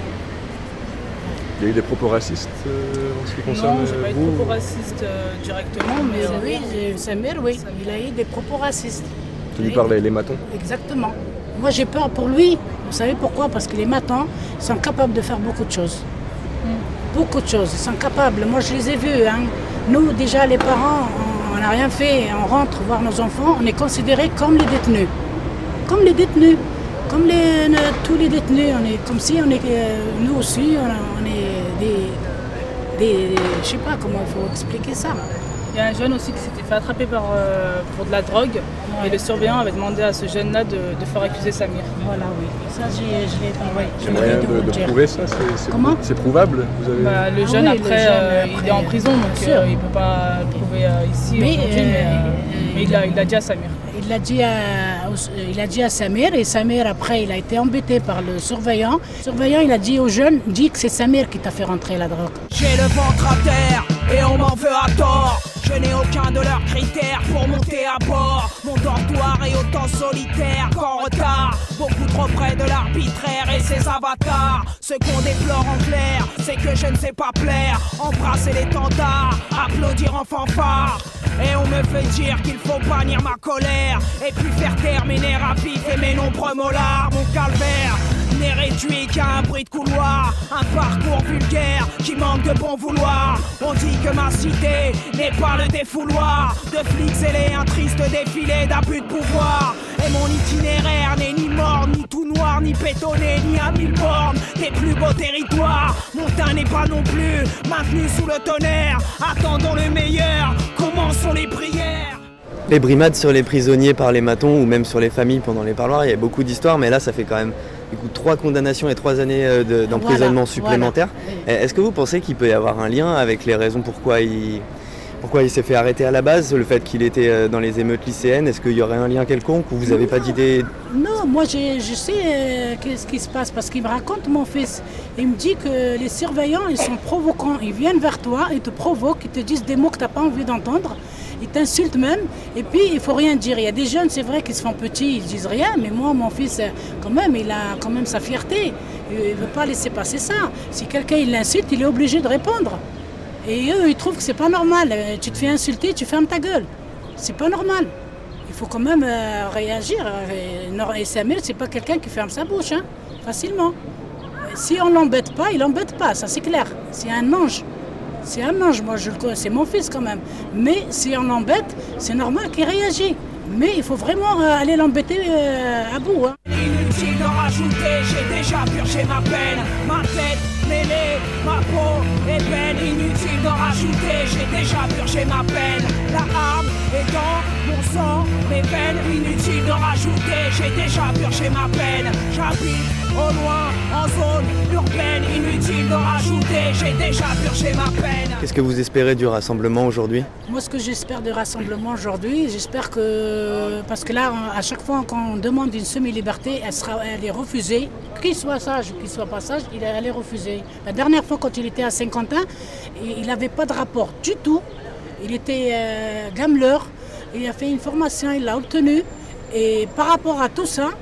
N: Il y a eu des propos racistes euh, en ce qui concerne
P: Non, j'ai pas eu de
N: vous
P: propos racistes euh, directement, mais...
M: Euh, oui, Samir, oui, il a eu des propos racistes.
N: Tenu par les, les matons.
M: Exactement. Moi j'ai peur pour lui. Vous savez pourquoi? Parce que les matons sont capables de faire beaucoup de choses. Mm. Beaucoup de choses. Ils sont capables. Moi je les ai vus. Hein. Nous déjà les parents, on n'a rien fait. On rentre voir nos enfants. On est considérés comme les détenus. Comme les détenus. Comme les, tous les détenus. On est comme si on est, euh, nous aussi, on, on est des, des, des... Je sais pas comment il faut expliquer ça.
P: Il y a un jeune aussi qui s'était fait attraper par, euh, pour de la drogue ouais. Et le surveillant avait demandé à ce jeune-là de, de faire accuser Samir.
M: Voilà, oui. Ça, j'ai, je l'ai pas. Ouais,
N: il y a moyen de, de, de prouver ça? C'est, c'est,
M: Comment
N: c'est prouvable vous avez...
P: bah, Le jeune, ah oui, après, le jeune euh, après, il est en prison, donc euh, il ne peut pas le prouver euh, ici mais, aujourd'hui, euh, mais, euh, mais il l'a il a dit à Samir.
M: Il l'a dit à, il a dit à Samir, et Samir, après, il a été embêté par le surveillant. Le surveillant, il a dit au jeune, dis que c'est Samir qui t'a fait rentrer la drogue.
Q: J'ai le ventre à terre et on m'en veut à tort. Je n'ai aucun de leurs critères pour monter à bord. Mon dortoir est autant solitaire qu'en retard. Beaucoup trop près de l'arbitraire et ses avatars. Ce qu'on déplore en clair, c'est que je ne sais pas plaire. Embrasser l'étendard, applaudir en fanfare. Et on me fait dire qu'il faut bannir ma colère. Et puis faire taire mes nerfs à vif et mes nombreux molars. Mon calvaire n'est réduit qu'à un bruit de couloir. Un parcours vulgaire qui manque de bon vouloir. On dit que ma cité n'est pas le défouloir de flics zélés, un triste défilé d'abus de pouvoir. Et mon itinéraire n'est ni mort, ni tout noir, ni pétonné, ni à mille bornes des plus beaux territoires. Mon teint n'est pas non plus maintenu sous le tonnerre. Attendons le meilleur, commençons les prières.
O: Les brimades sur les prisonniers par les matons ou même sur les familles pendant les parloirs, il y a beaucoup d'histoires, mais là ça fait quand même du coup, trois condamnations et trois années de, d'emprisonnement voilà, supplémentaires. Voilà. Est-ce que vous pensez qu'il peut y avoir un lien avec les raisons pourquoi il, pourquoi il s'est fait arrêter à la base, le fait qu'il était dans les émeutes lycéennes? Est-ce qu'il y aurait un lien quelconque ou vous n'avez pas d'idée?
M: Non, moi je, je sais euh, qu'est-ce qui se passe parce qu'il me raconte mon fils. Il me dit que les surveillants ils sont provocants, ils viennent vers toi, ils te provoquent, ils te disent des mots que tu n'as pas envie d'entendre. Ils t'insultent même, et puis il faut rien dire. Il y a des jeunes, c'est vrai, qui se font petits, ils disent rien, mais moi, mon fils, quand même, il a quand même sa fierté. Il ne veut pas laisser passer ça. Si quelqu'un il l'insulte, il est obligé de répondre. Et eux, ils trouvent que c'est pas normal. Tu te fais insulter, tu fermes ta gueule. C'est pas normal. Il faut quand même euh, réagir. Et Samir, c'est pas quelqu'un qui ferme sa bouche, hein, facilement. Si on l'embête pas, il l'embête pas, ça c'est clair. C'est un ange. C'est un ange, moi je le connais, c'est mon fils quand même. Mais si on l'embête, c'est normal qu'il réagisse. Mais il faut vraiment euh, aller l'embêter euh, à bout. Hein.
Q: Inutile d'en rajouter, j'ai déjà purgé ma peine. Ma tête mêlée, ma peau est belle. Inutile d'en rajouter, j'ai déjà purgé ma peine. La arme est dans mon sang, mes veines. Inutile d'en rajouter, j'ai déjà purgé ma peine. J'habite au loin, en zone urbaine. Inutile d'en rajouter, j'ai déjà purgé ma peine.
O: Qu'est-ce que vous espérez du rassemblement aujourd'hui?
M: Moi, ce que j'espère du rassemblement aujourd'hui, j'espère que... Parce que là, à chaque fois qu'on demande une semi-liberté, elle, sera, elle est refusée. Qu'il soit sage ou qu'il soit pas sage, elle est refusée. La dernière fois, quand il était à Saint-Quentin, il n'avait pas de rapport du tout. Il était euh, gameleur, il a fait une formation, il l'a obtenue. Et par rapport à tout ça,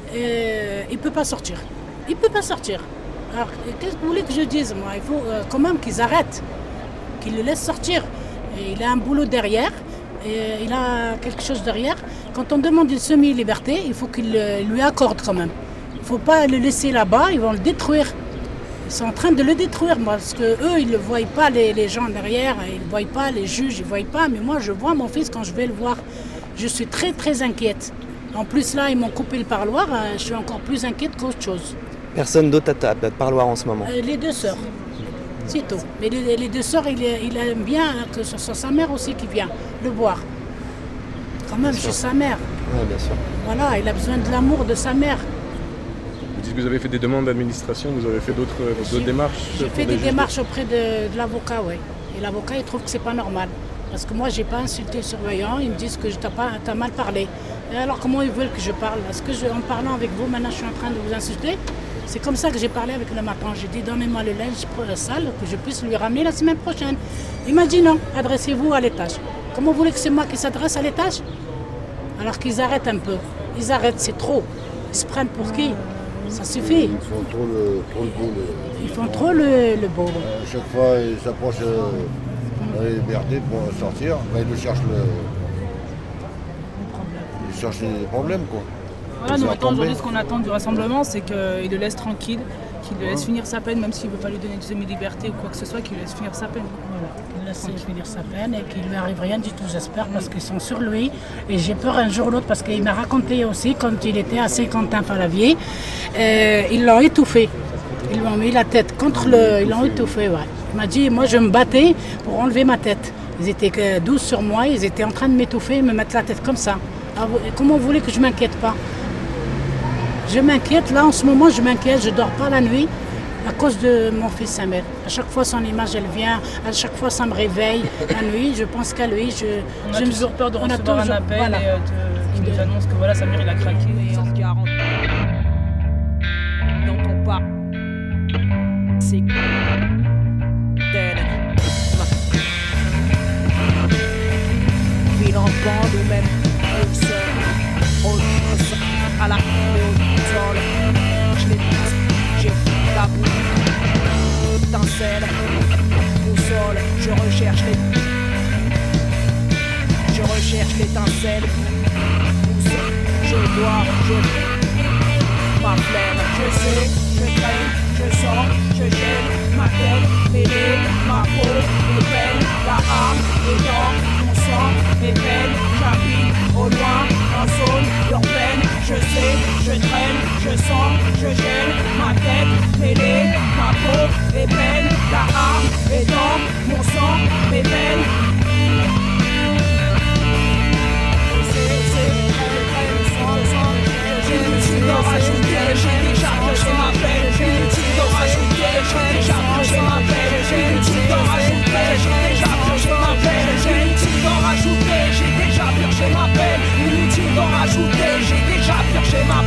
M: euh, il ne peut pas sortir. Il ne peut pas sortir. Alors, qu'est-ce que vous voulez que je dise, moi? Il faut euh, quand même qu'ils arrêtent, qu'ils le laissent sortir. Et il a un boulot derrière, et il a quelque chose derrière. Quand on demande une semi-liberté, il faut qu'il euh, lui accorde quand même. Il ne faut pas le laisser là-bas, ils vont le détruire. Ils sont en train de le détruire, parce qu'eux, ils ne voient pas, les, les gens derrière, ils ne voient pas, les juges, ils ne voient pas. Mais moi, je vois mon fils quand je vais le voir. Je suis très, très inquiète. En plus, là, ils m'ont coupé le parloir, je suis encore plus inquiète qu'autre chose.
O: Personne d'autre à table, à parloir en ce moment?
M: euh, Les deux sœurs, c'est tout. Mais les, les deux sœurs, il, il aime bien que ce soit sa mère aussi qui vient le voir. quand même chez sa mère.
O: Ouais, bien sûr.
M: Voilà, il a besoin de l'amour de sa mère.
N: Vous dites que vous avez fait des demandes d'administration, vous avez fait d'autres, d'autres démarches?
M: J'ai fait des démarches auprès de, de l'avocat, oui. Et l'avocat, il trouve que c'est pas normal. Parce que moi, j'ai pas insulté le surveillant, ils me disent que tu as mal parlé. Et alors, comment ils veulent que je parle? Est-ce que je, en parlant avec vous, maintenant, je suis en train de vous insulter? C'est comme ça que j'ai parlé avec le matin. J'ai dit, donnez-moi le linge sale, que je puisse lui ramener la semaine prochaine. Il m'a dit non, adressez-vous à l'étage. Comment vous voulez que c'est moi qui s'adresse à l'étage? Alors qu'ils arrêtent un peu. Ils arrêtent, c'est trop. Ils se prennent pour qui? Ça suffit.
R: Ils font trop le, trop le beau. Le...
M: Ils font trop le, le beau.
R: Euh, chaque fois, ils s'approchent euh, de la liberté pour sortir. Ben, ils nous cherchent le... Ils cherchent les problèmes, quoi.
P: Voilà, nous maintenant aujourd'hui ce qu'on attend du rassemblement, c'est qu'il le laisse tranquille, qu'il le laisse finir sa peine, même s'il ne veut pas lui donner une semi-liberté ou quoi que ce soit, qu'il laisse finir sa peine.
M: Voilà, qu'il laisse finir sa peine et qu'il ne lui arrive rien du tout, j'espère, parce qu'ils sont sur lui. Et j'ai peur un jour ou l'autre, parce qu'il m'a raconté aussi, quand il était à Saint-Quentin-Falavier, euh, ils l'ont étouffé. Ils lui ont mis la tête contre le... Ils l'ont étouffé, ouais. Il m'a dit, moi je me battais pour enlever ma tête. Ils étaient que douze sur moi, ils étaient en train de m'étouffer et me mettre la tête comme ça. Alors, comment vous voulez que je ne m'inquiète pas? Je m'inquiète, là en ce moment je m'inquiète, je ne dors pas la nuit à cause de mon fils Samuel. À chaque fois son image elle vient, à chaque fois ça me réveille la nuit, je pense qu'à lui. Je,
P: on a
M: je
P: toujours me... peur de
M: on
P: recevoir
M: toujours...
P: un appel
M: voilà.
P: et euh, de... qui nous annonce que voilà, Samir il a craqué.
Q: Dans ton pas, c'est ville en bande ou même au sol, au sol, à la sol, je l'ai j'ai la boue, étincelle, au sol, je recherche les, je recherche l'étincelle, au sol, je dois, je ma flemme, je sais, je traîne, je sens, je gêne, ma tête, mes nez, ma peau, mes peines, la âme, les dents, mon sang, mes peines, j'habite au loin, en zone urbaine, je sais, je traîne, je sens, je gêne, ma tête, mes nez, ma peau, mes peines, la âme, les dents, mon sang, mes peines. Rajouter, j'ai déjà pioché ma peine, inutile de rajouter, j'ai déjà pioché ma peine, inutile de rajouter, j'ai déjà pioché ma peine, inutile de rajouter, j'ai déjà pioché ma peine, inutile de rajouter, j'ai déjà pioché ma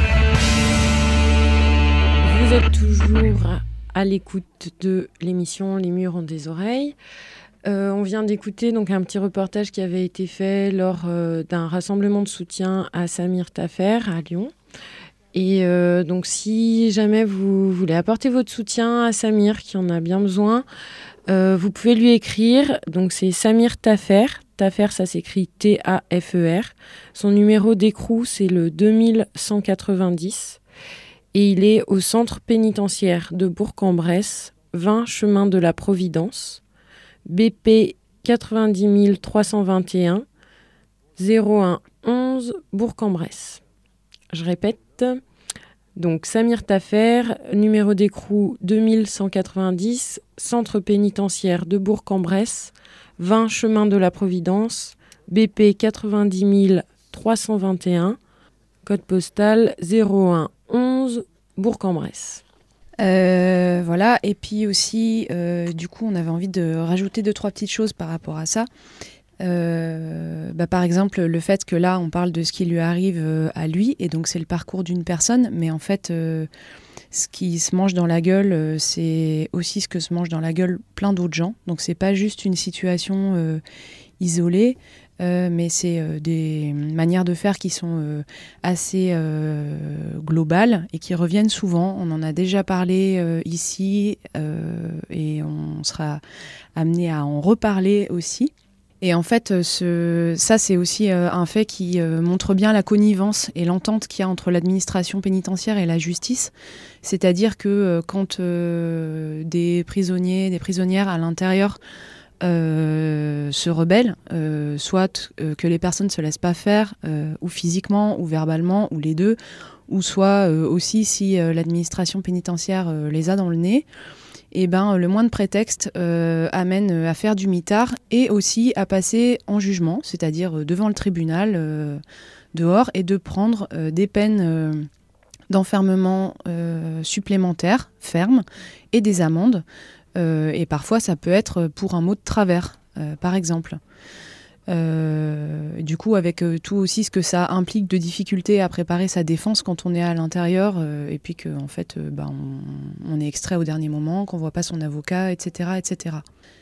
Q: peine.
L: Vous êtes toujours à l'écoute de l'émission Les murs ont des oreilles. Euh, on vient d'écouter donc un petit reportage qui avait été fait lors euh, d'un rassemblement de soutien à Samir Tafer à Lyon. Et euh, donc, si jamais vous voulez apporter votre soutien à Samir, qui en a bien besoin, euh, vous pouvez lui écrire. Donc, c'est Samir Tafer. Tafer, ça s'écrit T A F E R. Son numéro d'écrou, c'est le deux mille cent quatre-vingt-dix. Et il est au centre pénitentiaire de Bourg-en-Bresse, vingt chemin de la Providence, B P quatre-vingt-dix mille trois cent vingt et un, zéro un onze, Bourg-en-Bresse. Je répète, donc Samir Tafer, numéro d'écrou deux mille cent quatre-vingt-dix, centre pénitentiaire de Bourg-en-Bresse, vingt chemin de la Providence, B P quatre-vingt-dix mille trois cent vingt et un, code postal zéro un onze, Bourg-en-Bresse.
J: Euh, voilà, et puis aussi, euh, du coup, on avait envie de rajouter deux, trois petites choses par rapport à ça. Euh, bah, par exemple, le fait que là, on parle de ce qui lui arrive euh, à lui, et donc c'est le parcours d'une personne, mais en fait, euh, ce qui se mange dans la gueule, euh, c'est aussi ce que se mange dans la gueule plein d'autres gens. Donc c'est pas juste une situation euh, isolée, euh, mais c'est euh, des manières de faire qui sont euh, assez euh, globales et qui reviennent souvent. On en a déjà parlé euh, ici euh, et on sera amené à en reparler aussi. Et en fait, ce, ça, c'est aussi euh, un fait qui euh, montre bien la connivence et l'entente qu'il y a entre l'administration pénitentiaire et la justice. C'est-à-dire que euh, quand euh, des prisonniers, des prisonnières à l'intérieur euh, se rebellent, euh, soit euh, que les personnes ne se laissent pas faire, euh, ou physiquement, ou verbalement, ou les deux, ou soit euh, aussi si euh, l'administration pénitentiaire euh, les a dans le nez, et ben, le moindre prétexte euh, amène à faire du mitard et aussi à passer en jugement, c'est-à-dire devant le tribunal, euh, dehors, et de prendre euh, des peines euh, d'enfermement euh, supplémentaires, fermes, et des amendes. Euh, et parfois, ça peut être pour un mot de travers, euh, par exemple. Euh, du coup, avec euh, tout aussi ce que ça implique de difficulté à préparer sa défense quand on est à l'intérieur, euh, et puis qu'en en fait, euh, bah, on, on est extrait au dernier moment, qu'on voit pas son avocat, et cetera, et cetera.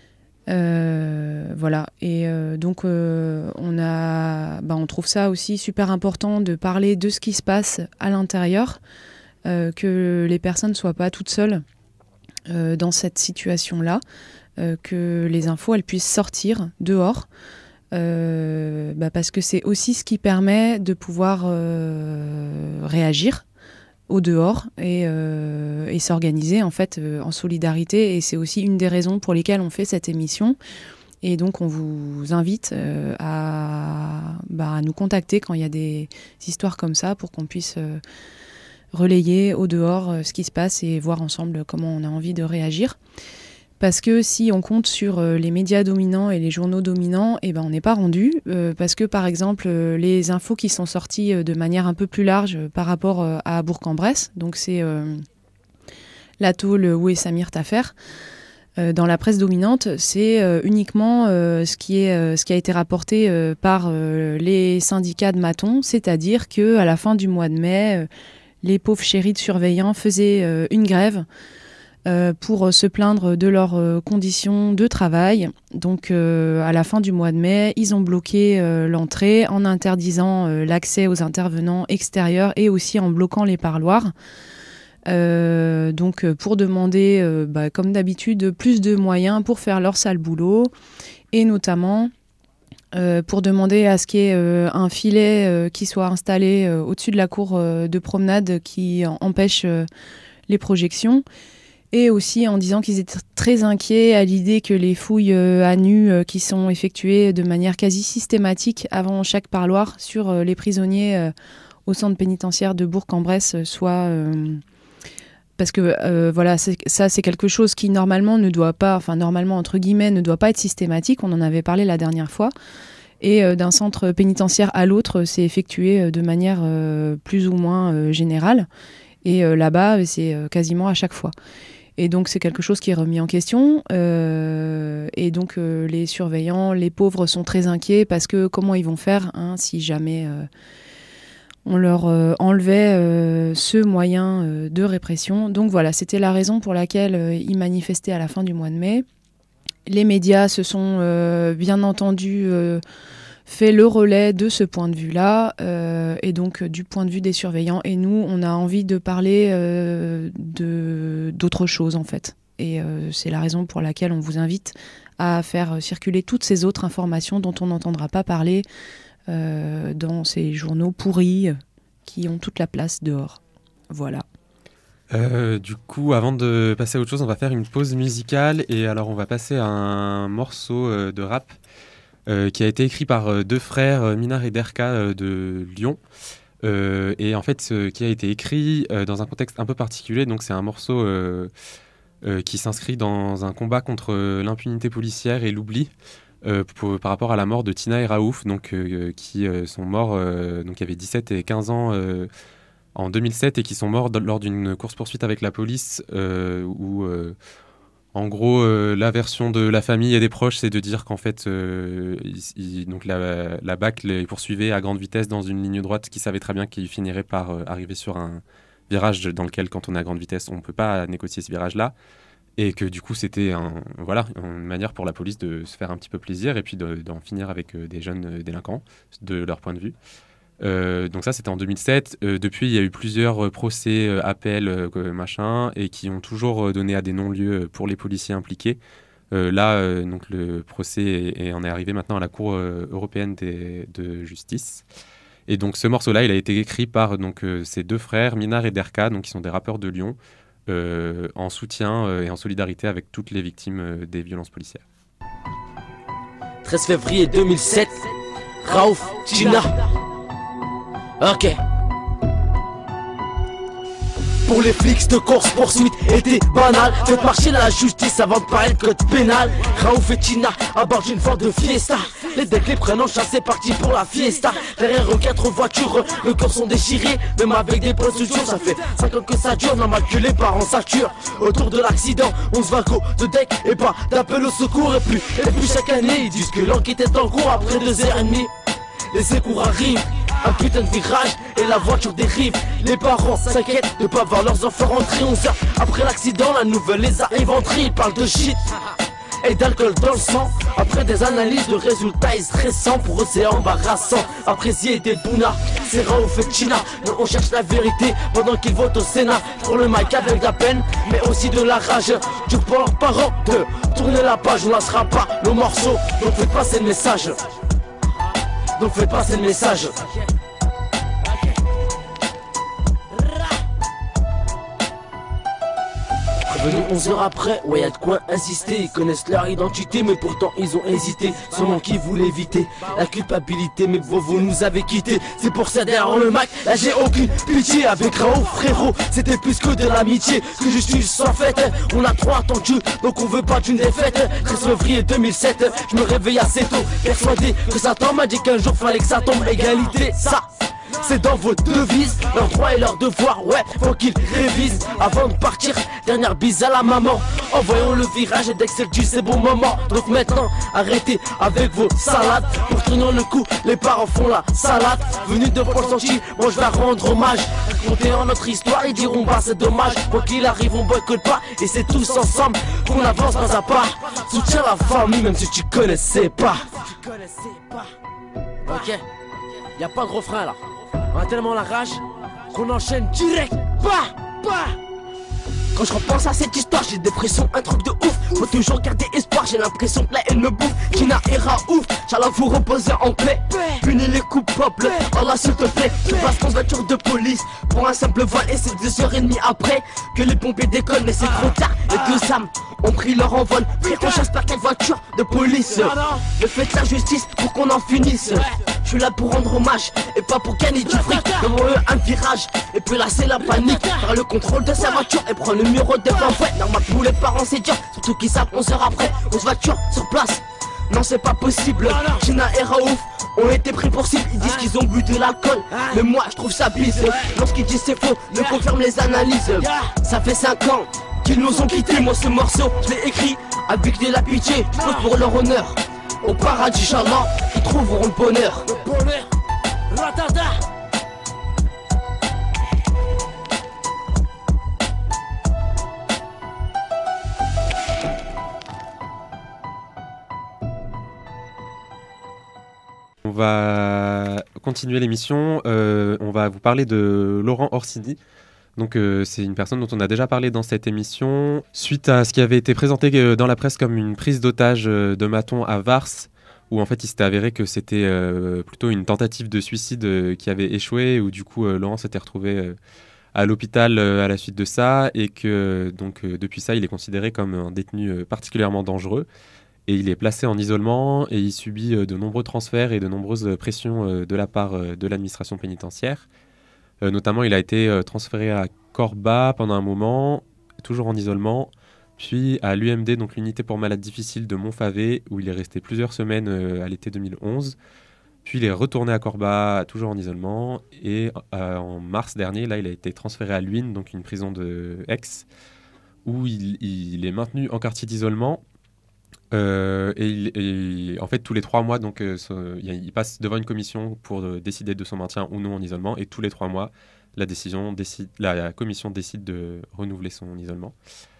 J: Euh, voilà. Et euh, donc, euh, on a, bah, on trouve ça aussi super important de parler de ce qui se passe à l'intérieur, euh, que les personnes ne soient pas toutes seules euh, dans cette situation-là, euh, que les infos elles puissent sortir dehors. Euh, bah parce que c'est aussi ce qui permet de pouvoir euh, réagir au dehors et, euh, et s'organiser en fait euh, en solidarité, et c'est aussi une des raisons pour lesquelles on fait cette émission. Et donc on vous invite euh, à, bah, à nous contacter quand il y a des histoires comme ça pour qu'on puisse euh, relayer au dehors euh, ce qui se passe et voir ensemble comment on a envie de réagir. Parce que si on compte sur euh, les médias dominants et les journaux dominants, eh ben, on n'est pas rendu. Euh, parce que, par exemple, euh, les infos qui sont sorties euh, de manière un peu plus large euh, par rapport euh, à Bourg-en-Bresse, donc c'est euh, la tôle Où est Samir Tafer, euh, dans la presse dominante, c'est euh, uniquement euh, ce, qui est, euh, ce qui a été rapporté euh, par euh, les syndicats de matons, c'est-à-dire qu'à la fin du mois de mai, euh, les pauvres chéris de surveillants faisaient euh, une grève Euh, pour se plaindre de leurs euh, conditions de travail. Donc euh, à la fin du mois de mai, ils ont bloqué euh, l'entrée en interdisant euh, l'accès aux intervenants extérieurs et aussi en bloquant les parloirs. Euh, donc pour demander, euh, bah, comme d'habitude, plus de moyens pour faire leur sale boulot, et notamment euh, pour demander à ce qu'il y ait euh, un filet euh, qui soit installé euh, au-dessus de la cour euh, de promenade qui en- empêche euh, les projections. Et aussi en disant qu'ils étaient très inquiets à l'idée que les fouilles euh, à nu euh, qui sont effectuées de manière quasi systématique avant chaque parloir sur euh, les prisonniers euh, au centre pénitentiaire de Bourg-en-Bresse soient... Euh, parce que euh, voilà, c'est, ça c'est quelque chose qui normalement ne doit pas, enfin normalement entre guillemets, ne doit pas être systématique. On en avait parlé la dernière fois. Et euh, d'un centre pénitentiaire à l'autre, c'est effectué euh, de manière euh, plus ou moins euh, générale. Et euh, là-bas, c'est euh, quasiment à chaque fois. Et donc, c'est quelque chose qui est remis en question. Euh, et donc, euh, les surveillants, les pauvres sont très inquiets parce que comment ils vont faire hein, si jamais euh, on leur euh, enlevait euh, ce moyen euh, de répression. Donc voilà, c'était la raison pour laquelle euh, ils manifestaient à la fin du mois de mai. Les médias se sont euh, bien entendu euh, fait le relais de ce point de vue-là, euh, et donc du point de vue des surveillants. Et nous, on a envie de parler euh, de, d'autres choses, en fait. Et euh, c'est la raison pour laquelle on vous invite à faire circuler toutes ces autres informations dont on n'entendra pas parler euh, dans ces journaux pourris qui ont toute la place dehors. Voilà.
K: Euh, du coup, avant de passer à autre chose, on va faire une pause musicale. Et alors, on va passer à un morceau euh, de rap Euh, qui a été écrit par euh, deux frères, euh, Minard et Derka euh, de Lyon, euh, et en fait euh, qui a été écrit euh, dans un contexte un peu particulier. Donc c'est un morceau euh, euh, qui s'inscrit dans un combat contre euh, l'impunité policière et l'oubli euh, pour, par rapport à la mort de Tina et Raouf, donc, euh, qui euh, sont morts, euh, donc, qui avaient dix-sept et quinze ans euh, en deux mille sept, et qui sont morts d- lors d'une course-poursuite avec la police euh, où... Euh, En gros, euh, la version de la famille et des proches, c'est de dire qu'en fait, euh, il, il, donc la, la B A C les poursuivait à grande vitesse dans une ligne droite, qui savait très bien qu'il finirait par euh, arriver sur un virage dans lequel, quand on est à grande vitesse, on ne peut pas négocier ce virage-là. Et que du coup, c'était un, voilà, une manière pour la police de se faire un petit peu plaisir et puis de, d'en finir avec euh, des jeunes euh, délinquants, de leur point de vue. Euh, donc ça, c'était en deux mille sept. Euh, depuis, il y a eu plusieurs euh, procès, euh, appels, euh, machin, et qui ont toujours euh, donné à des non-lieux pour les policiers impliqués. Euh, là, euh, donc le procès est, est, en est arrivé maintenant à la Cour euh, européenne des, de justice. Et donc ce morceau-là, il a été écrit par donc euh, ces deux frères, Minard et Derka, donc qui sont des rappeurs de Lyon, euh, en soutien euh, et en solidarité avec toutes les victimes euh, des violences policières.
S: treize février deux mille sept, Raouf, Tina. Ok. Pour les flics, cette course poursuite était banale. Faites marcher la justice avant de parler de code pénal. Raouf et Tina abordent une forme de fiesta. Les decks les prennent en chasse, c'est parti pour la fiesta. Derrière eux quatre voitures, le corps sont déchirés. Même avec des possessions, ça fait cinq ans que ça dure. Normal que les parents saturent. Autour de l'accident, on se va go de deck et pas d'appel au secours. Et puis, et puis chaque année, ils disent que l'enquête est en cours. Après deux heures et demie, les secours arrivent. Un putain de virage et la voiture dérive. Les parents s'inquiètent de pas voir leurs enfants rentrer. onze heures après l'accident, la nouvelle les arrive en tri. Ils parlent de shit et d'alcool dans le sang. Après des analyses de résultats stressants, pour eux c'est embarrassant. Après Zied et Bouna, c'est Raouf et China. Nous on cherche la vérité pendant qu'ils votent au Sénat. Pour le mic avec de la peine, mais aussi de la rage. Dur pour leurs parents de tourner la page. On lassera pas nos morceaux, donc faites passer le message. Donc faites passer le message. Venus onze heures après, ouais y'a de quoi insister. Ils connaissent leur identité mais pourtant ils ont hésité. Sûrement qu'ils voulaient éviter la culpabilité. Mais vous, vous nous avez quittés. C'est pour ça derrière le Mac, là j'ai aucune pitié. Avec Raouf frérot, c'était plus que de l'amitié. Que je suis sans fête, on a trop attendu, donc on veut pas d'une défaite. treize février deux mille sept, je me réveille assez tôt, persuadé que Satan m'a dit qu'un jour fallait que ça tombe. Égalité, ça c'est dans vos devises, leurs droits et leurs devoirs, ouais, faut qu'ils révisent. Avant de partir, dernière bise à la maman. Envoyons le virage et dès que c'est du c'est bon moment. Donc maintenant, arrêtez avec vos salades. Pour tenir le coup, les parents font la salade. Venus de Pôle Sanchi, moi je vais rendre hommage. Raconter en notre histoire, ils diront bah c'est dommage. Quoi qu'il arrive, on boycotte pas et c'est tous ensemble qu'on avance pas à pas. Soutiens la famille même si tu connaissais pas. Ok, y'a pas de refrain là. On a tellement la rage qu'on enchaîne direct. Bah, bah. Quand je repense à cette histoire, j'ai des pressions, un truc de ouf. Faut toujours garder espoir, j'ai l'impression que la haine me bouffe. Kina et Raouf, j'allais vous reposer en paix. Punis les coupables, Allah s'il te plaît. Je passe en voiture de police pour un simple vol et c'est deux heures et demie après que les pompiers décollent. Mais c'est trop tard, les deux âmes ont pris leur envol. Frère, on chasse pas quelle voiture de police. Le fait de la justice pour qu'on en finisse. Je suis là pour rendre hommage et pas pour gagner du fric. Devant eux un virage et puis là c'est la panique. Faire le contrôle de sa voiture et prendre le numéro de l'envoi. Normal pour les parents c'est dur, surtout qu'ils savent onze heures après onze voitures sur place. Non c'est pas possible. China et Raouf ont été pris pour cible. Ils disent qu'ils ont bu de l'alcool, mais moi je trouve ça bise. Lorsqu'ils disent c'est faux, je confirme les analyses. Ça fait cinq ans qu'ils nous ont quittés. Moi ce morceau je l'ai écrit avec de la pitié. Je pose pour leur honneur. Au paradis, Inch'Allah, ils trouveront le bonheur. Le bonheur, ratata.
K: On va continuer l'émission. Euh, on va vous parler de Laurent Orsini. Donc euh, c'est une personne dont on a déjà parlé dans cette émission, suite à ce qui avait été présenté euh, dans la presse comme une prise d'otage euh, de Maton à Vars, où en fait il s'était avéré que c'était euh, plutôt une tentative de suicide euh, qui avait échoué, où du coup euh, Laurent s'était retrouvé euh, à l'hôpital euh, à la suite de ça, et que donc euh, depuis ça il est considéré comme un détenu euh, particulièrement dangereux, et il est placé en isolement, et il subit euh, de nombreux transferts et de nombreuses pressions euh, de la part euh, de l'administration pénitentiaire. Euh, notamment, il a été euh, transféré à Corba pendant un moment, toujours en isolement, puis à l'U M D, donc l'unité pour malades difficiles de Montfavet, où il est resté plusieurs semaines euh, à l'été deux mille onze. Puis il est retourné à Corba, toujours en isolement, et euh, en mars dernier, là, il a été transféré à Luynes, donc une prison de Aix, où il, il est maintenu en quartier d'isolement. Euh, et, il, et en fait tous les trois mois donc euh, ce, il passe devant une commission pour euh, décider de son maintien ou non en isolement, et tous les trois mois la décision décide, la, la commission décide de renouveler son isolement.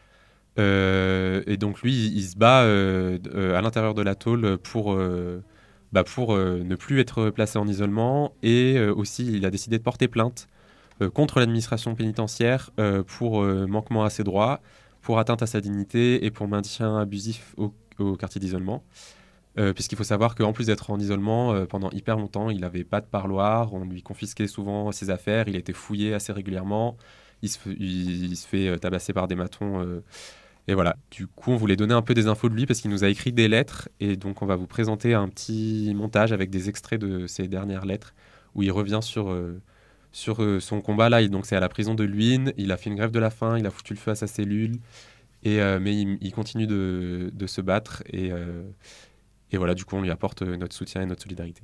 K: Euh, et donc lui il, il se bat euh, euh, à l'intérieur de la tôle pour euh, bah pour euh, ne plus être placé en isolement, et euh, aussi il a décidé de porter plainte euh, contre l'administration pénitentiaire euh, pour euh, manquement à ses droits, pour atteinte à sa dignité et pour maintien abusif au au quartier d'isolement, euh, puisqu'il faut savoir qu'en plus d'être en isolement euh, pendant hyper longtemps, il n'avait pas de parloir, on lui confisquait souvent ses affaires, il était fouillé assez régulièrement, il se, il, il se fait euh, tabasser par des matons, euh, et voilà. Du coup, on voulait donner un peu des infos de lui parce qu'il nous a écrit des lettres, et donc on va vous présenter un petit montage avec des extraits de ces dernières lettres où il revient sur, euh, sur euh, son combat là. Et donc c'est à la prison de Luynes. Il a fait une grève de la faim, il a foutu le feu à sa cellule. Et, euh, mais il, il continue de, de se battre. Et, euh, et voilà, du coup, on lui apporte notre soutien et notre solidarité.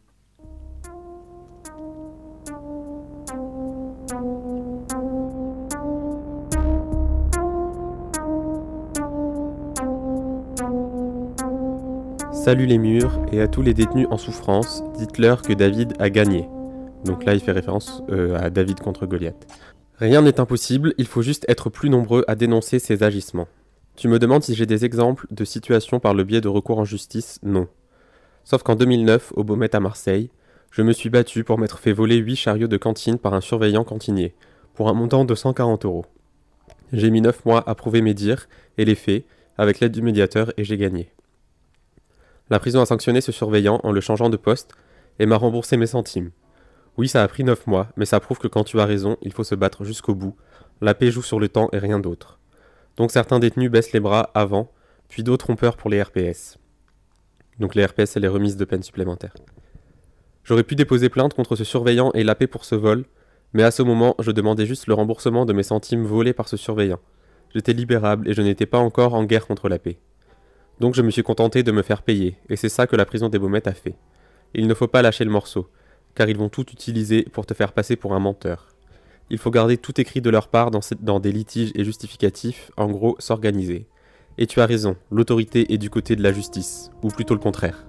T: Salut les murs, et à tous les détenus en souffrance, dites-leur que David a gagné. Donc là, il fait référence euh, à David contre Goliath. Rien n'est impossible, il faut juste être plus nombreux à dénoncer ces agissements. Tu me demandes si j'ai des exemples de situations par le biais de recours en justice? Non. Sauf qu'en deux mille neuf, au Baumettes à Marseille, je me suis battu pour m'être fait voler huit chariots de cantine par un surveillant cantinier, pour un montant de cent quarante euros. J'ai mis neuf mois à prouver mes dires et les faits, avec l'aide du médiateur, et j'ai gagné. La prison a sanctionné ce surveillant en le changeant de poste et m'a remboursé mes centimes. Oui, ça a pris neuf mois, mais ça prouve que quand tu as raison, il faut se battre jusqu'au bout. La paix joue sur le temps et rien d'autre. Donc certains détenus baissent les bras avant, puis d'autres ont peur pour les R P S. Donc les R P S, c'est les remises de peine supplémentaires. J'aurais pu déposer plainte contre ce surveillant et la paix pour ce vol, mais à ce moment, je demandais juste le remboursement de mes centimes volés par ce surveillant. J'étais libérable et je n'étais pas encore en guerre contre la paix. Donc je me suis contenté de me faire payer, et c'est ça que la prison des Baumettes a fait. Il ne faut pas lâcher le morceau, car ils vont tout utiliser pour te faire passer pour un menteur. Il faut garder tout écrit de leur part dans, cette, dans des litiges et justificatifs, en gros, s'organiser. Et tu as raison, l'autorité est du côté de la justice, ou plutôt le contraire.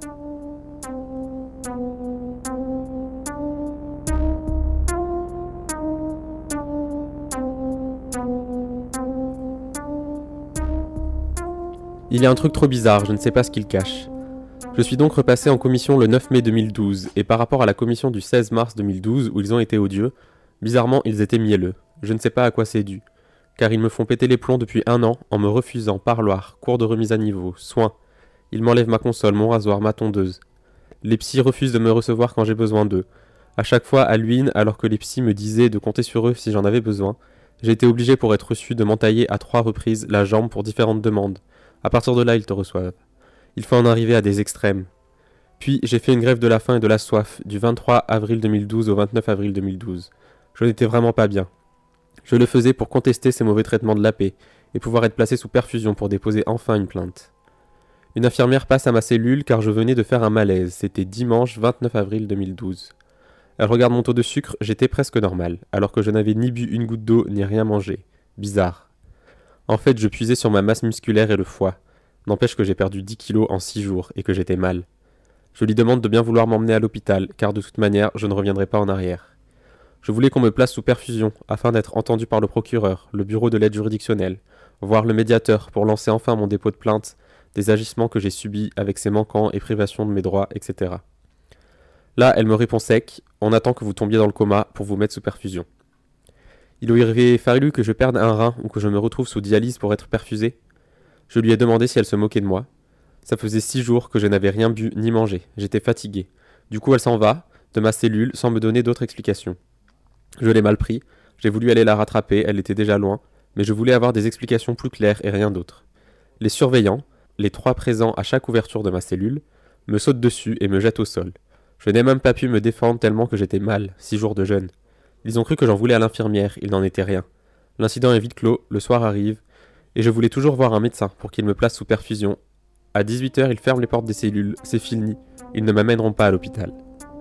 T: Il y a un truc trop bizarre, je ne sais pas ce qu'il cache. Je suis donc repassé en commission le neuf mai deux mille douze, et par rapport à la commission du seize mars deux mille douze, où ils ont été odieux, bizarrement ils étaient mielleux. Je ne sais pas à quoi c'est dû. Car ils me font péter les plombs depuis un an, en me refusant parloir, cours de remise à niveau, soins. Ils m'enlèvent ma console, mon rasoir, ma tondeuse. Les psys refusent de me recevoir quand j'ai besoin d'eux. À chaque fois à Luynes, alors que les psys me disaient de compter sur eux si j'en avais besoin, j'ai été obligé pour être reçu de m'entailler à trois reprises la jambe pour différentes demandes. À partir de là, ils te reçoivent. Il faut en arriver à des extrêmes. Puis, j'ai fait une grève de la faim et de la soif, du vingt-trois avril deux mille douze au vingt-neuf avril deux mille douze. Je n'étais vraiment pas bien. Je le faisais pour contester ces mauvais traitements de la paix, et pouvoir être placé sous perfusion pour déposer enfin une plainte. Une infirmière passe à ma cellule car je venais de faire un malaise, c'était dimanche vingt-neuf avril deux mille douze. Elle regarde mon taux de sucre, j'étais presque normal, alors que je n'avais ni bu une goutte d'eau, ni rien mangé. Bizarre. En fait, je puisais sur ma masse musculaire et le foie. N'empêche que j'ai perdu dix kilos en six jours et que j'étais mal. Je lui demande de bien vouloir m'emmener à l'hôpital, car de toute manière, je ne reviendrai pas en arrière. Je voulais qu'on me place sous perfusion, afin d'être entendu par le procureur, le bureau de l'aide juridictionnelle, voir le médiateur pour lancer enfin mon dépôt de plainte, des agissements que j'ai subis avec ses manquants et privations de mes droits, et cetera. Là, elle me répond sec, on attend que vous tombiez dans le coma pour vous mettre sous perfusion. Il aurait fallu que je perde un rein ou que je me retrouve sous dialyse pour être perfusé. Je lui ai demandé si elle se moquait de moi. Ça faisait six jours que je n'avais rien bu ni mangé, j'étais fatigué. Du coup elle s'en va, de ma cellule, sans me donner d'autres explications. Je l'ai mal pris, j'ai voulu aller la rattraper, elle était déjà loin, mais je voulais avoir des explications plus claires et rien d'autre. Les surveillants, les trois présents à chaque ouverture de ma cellule, me sautent dessus et me jettent au sol. Je n'ai même pas pu me défendre tellement que j'étais mal, six jours de jeûne. Ils ont cru que j'en voulais à l'infirmière, il n'en était rien. L'incident est vite clos, le soir arrive, et je voulais toujours voir un médecin pour qu'il me place sous perfusion. À dix-huit heures, ils ferment les portes des cellules, c'est fini, ils ne m'amèneront pas à l'hôpital.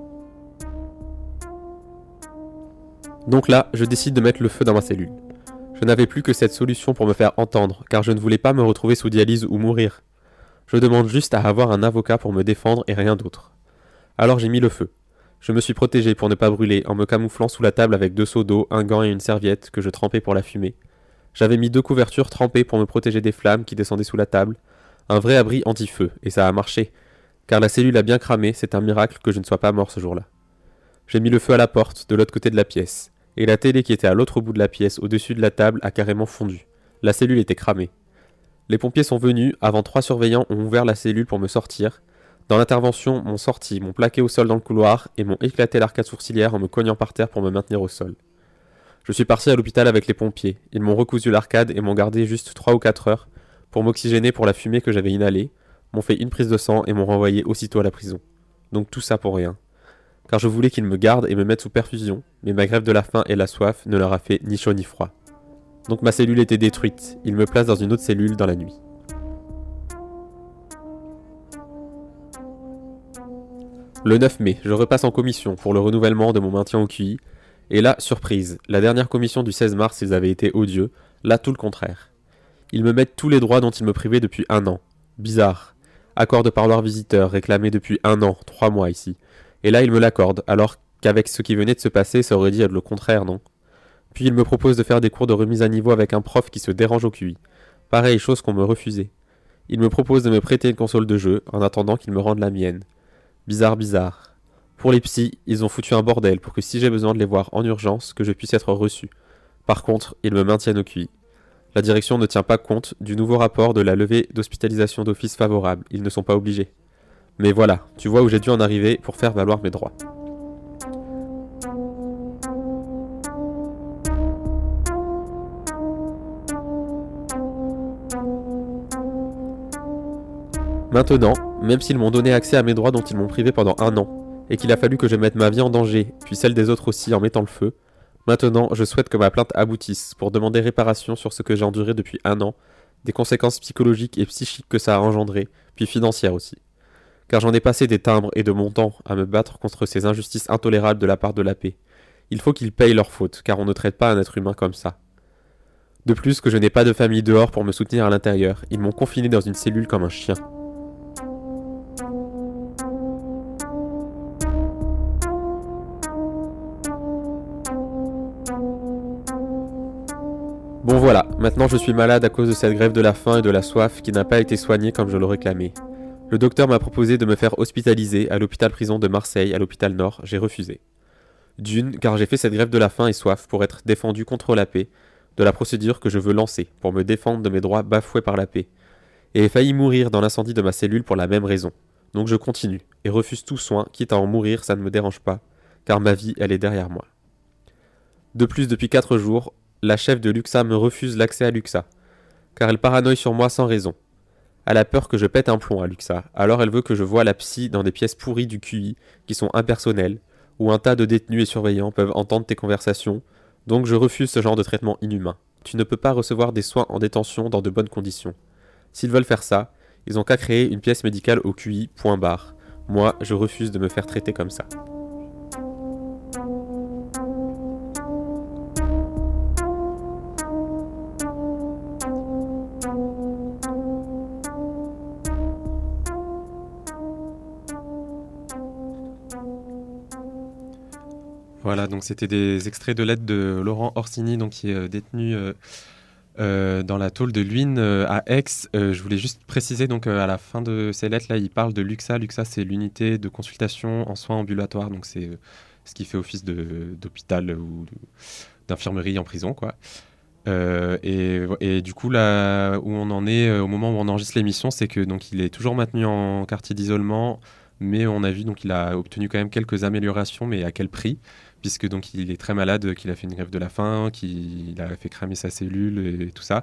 T: Donc là, je décide de mettre le feu dans ma cellule. Je n'avais plus que cette solution pour me faire entendre, car je ne voulais pas me retrouver sous dialyse ou mourir. Je demande juste à avoir un avocat pour me défendre et rien d'autre. Alors j'ai mis le feu. Je me suis protégé pour ne pas brûler en me camouflant sous la table avec deux seaux d'eau, un gant et une serviette que je trempais pour la fumée. J'avais mis deux couvertures trempées pour me protéger des flammes qui descendaient sous la table. Un vrai abri anti-feu, et ça a marché. Car la cellule a bien cramé, c'est un miracle que je ne sois pas mort ce jour-là. J'ai mis le feu à la porte, de l'autre côté de la pièce. Et la télé qui était à l'autre bout de la pièce, au-dessus de la table, a carrément fondu. La cellule était cramée. Les pompiers sont venus, avant trois surveillants ont ouvert la cellule pour me sortir. Dans l'intervention, m'ont sorti, m'ont plaqué au sol dans le couloir et m'ont éclaté l'arcade sourcilière en me cognant par terre pour me maintenir au sol. Je suis parti à l'hôpital avec les pompiers. Ils m'ont recousu l'arcade et m'ont gardé juste trois ou quatre heures pour m'oxygéner pour la fumée que j'avais inhalée, m'ont fait une prise de sang et m'ont renvoyé aussitôt à la prison. Donc tout ça pour rien. car je voulais qu'ils me gardent et me mettent sous perfusion, mais ma grève de la faim et la soif ne leur a fait ni chaud ni froid. Donc ma cellule était détruite, ils me placent dans une autre cellule dans la nuit. Le neuf mai, je repasse en commission pour le renouvellement de mon maintien au Q I, et là, surprise, la dernière commission du seize mars, ils avaient été odieux, là tout le contraire. Ils me mettent tous les droits dont ils me privaient depuis un an. Bizarre. Accord de parloir visiteur réclamé depuis un an, trois mois ici. Et là, ils me l'accordent, alors qu'avec ce qui venait de se passer, ça aurait dit être le contraire, non ? Puis ils me proposent de faire des cours de remise à niveau avec un prof qui se dérange au Q I. Pareille chose qu'on me refusait. Ils me proposent de me prêter une console de jeu, en attendant qu'ils me rendent la mienne. Bizarre, bizarre. Pour les psys, ils ont foutu un bordel pour que si j'ai besoin de les voir en urgence, que je puisse être reçu. Par contre, ils me maintiennent au Q I. La direction ne tient pas compte du nouveau rapport de la levée d'hospitalisation d'office favorable, ils ne sont pas obligés. Mais voilà, tu vois où j'ai dû en arriver pour faire valoir mes droits. Maintenant, même s'ils m'ont donné accès à mes droits dont ils m'ont privé pendant un an, et qu'il a fallu que je mette ma vie en danger, puis celle des autres aussi en mettant le feu, maintenant je souhaite que ma plainte aboutisse pour demander réparation sur ce que j'ai enduré depuis un an, des conséquences psychologiques et psychiques que ça a engendré, puis financières aussi. Car j'en ai passé des timbres et de mon temps à me battre contre ces injustices intolérables de la part de l'A P. Il faut qu'ils payent leurs fautes, car on ne traite pas un être humain comme ça. De plus que je n'ai pas de famille dehors pour me soutenir à l'intérieur, ils m'ont confiné dans une cellule comme un chien. Bon voilà, maintenant je suis malade à cause de cette grève de la faim et de la soif qui n'a pas été soignée comme je le réclamais. Le docteur m'a proposé de me faire hospitaliser à l'hôpital-prison de Marseille, à l'hôpital Nord, j'ai refusé. D'une, car j'ai fait cette grève de la faim et soif pour être défendu contre l'A P, de la procédure que je veux lancer pour me défendre de mes droits bafoués par l'A P, et ai failli mourir dans l'incendie de ma cellule pour la même raison. Donc je continue, et refuse tout soin, quitte à en mourir, ça ne me dérange pas, car ma vie, elle est derrière moi. De plus, depuis quatre jours, la chef de l'U X A me refuse l'accès à l'U X A, car elle paranoïe sur moi sans raison. Elle a peur que je pète un plomb à l'U X A, alors elle veut que je voie la psy dans des pièces pourries du Q I qui sont impersonnelles, où un tas de détenus et surveillants peuvent entendre tes conversations, donc je refuse ce genre de traitement inhumain. Tu ne peux pas recevoir des soins en détention dans de bonnes conditions. S'ils veulent faire ça, ils ont qu'à créer une pièce médicale au Q I, point barre. Moi, je refuse de me faire traiter comme ça.
K: Voilà, donc c'était des extraits de lettres de Laurent Orsini, donc qui est euh, détenu euh, euh, dans la tôle de Luynes euh, à Aix. Euh, je voulais juste préciser, donc euh, à la fin de ces lettres-là, il parle de l'U X A. L'U X A, c'est l'unité de consultation en soins ambulatoires, donc c'est euh, ce qui fait office de, d'hôpital ou de, d'infirmerie en prison, quoi. Euh, et, et du coup, là où on en est euh, au moment où on enregistre l'émission, c'est que donc il est toujours maintenu en quartier d'isolement, mais on a vu donc il a obtenu quand même quelques améliorations, mais à quel prix ? Puisque donc il est très malade, qu'il a fait une grève de la faim, qu'il a fait cramer sa cellule et tout ça.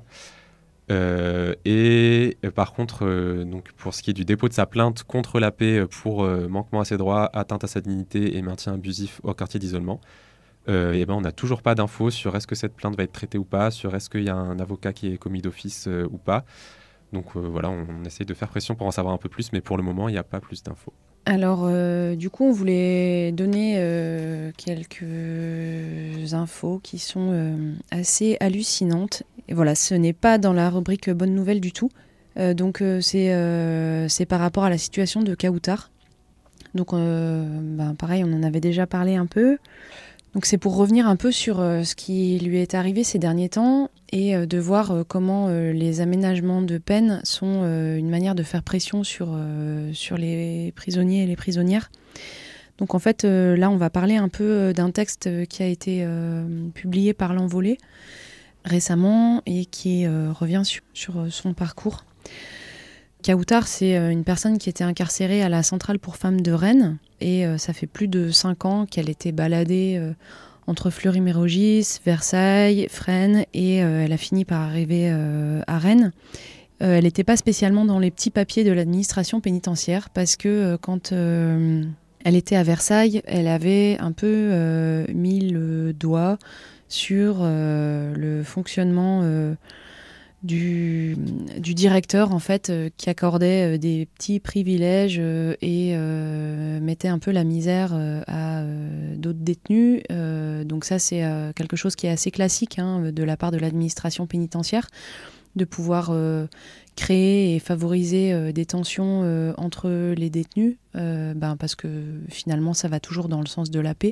K: Euh, et euh, par contre, euh, donc pour ce qui est du dépôt de sa plainte contre l'A P pour euh, manquement à ses droits, atteinte à sa dignité et maintien abusif au quartier d'isolement, euh, et ben on n'a toujours pas d'infos sur est-ce que cette plainte va être traitée ou pas, sur est-ce qu'il y a un avocat qui est commis d'office euh, ou pas. Donc euh, voilà, on, on essaie de faire pression pour en savoir un peu plus, mais pour le moment, il n'y a pas plus d'infos.
J: Alors, euh, du coup, on voulait donner euh, quelques infos qui sont euh, assez hallucinantes. Et voilà, ce n'est pas dans la rubrique Bonne Nouvelle du tout. Euh, donc, euh, c'est, euh, c'est par rapport à la situation de Kautar. Donc, euh, ben, pareil, on en avait déjà parlé un peu. Donc, c'est pour revenir un peu sur euh, ce qui lui est arrivé ces derniers temps et euh, de voir euh, comment euh, les aménagements de peine sont euh, une manière de faire pression sur, euh, sur les prisonniers et les prisonnières. Donc en fait, euh, là, on va parler un peu d'un texte qui a été euh, publié par l'Envolée récemment et qui euh, revient sur, sur son parcours. Kautar, c'est une personne qui était incarcérée à la centrale pour femmes de Rennes et euh, ça fait plus de cinq ans qu'elle était baladée euh, entre Fleury-Mérogis, Versailles, Fresnes et euh, elle a fini par arriver euh, à Rennes. Euh, elle n'était pas spécialement dans les petits papiers de l'administration pénitentiaire parce que euh, quand euh, Elle était à Versailles, elle avait un peu euh, mis le doigt sur euh, le fonctionnement euh, du, du directeur, en fait, euh, qui accordait euh, des petits privilèges euh, et euh, mettait un peu la misère euh, à euh, d'autres détenus. Euh, donc ça, c'est euh, quelque chose qui est assez classique hein, de la part de l'administration pénitentiaire, de pouvoir euh, créer et favoriser euh, des tensions euh, entre les détenus, euh, ben, parce que finalement ça va toujours dans le sens de la paix.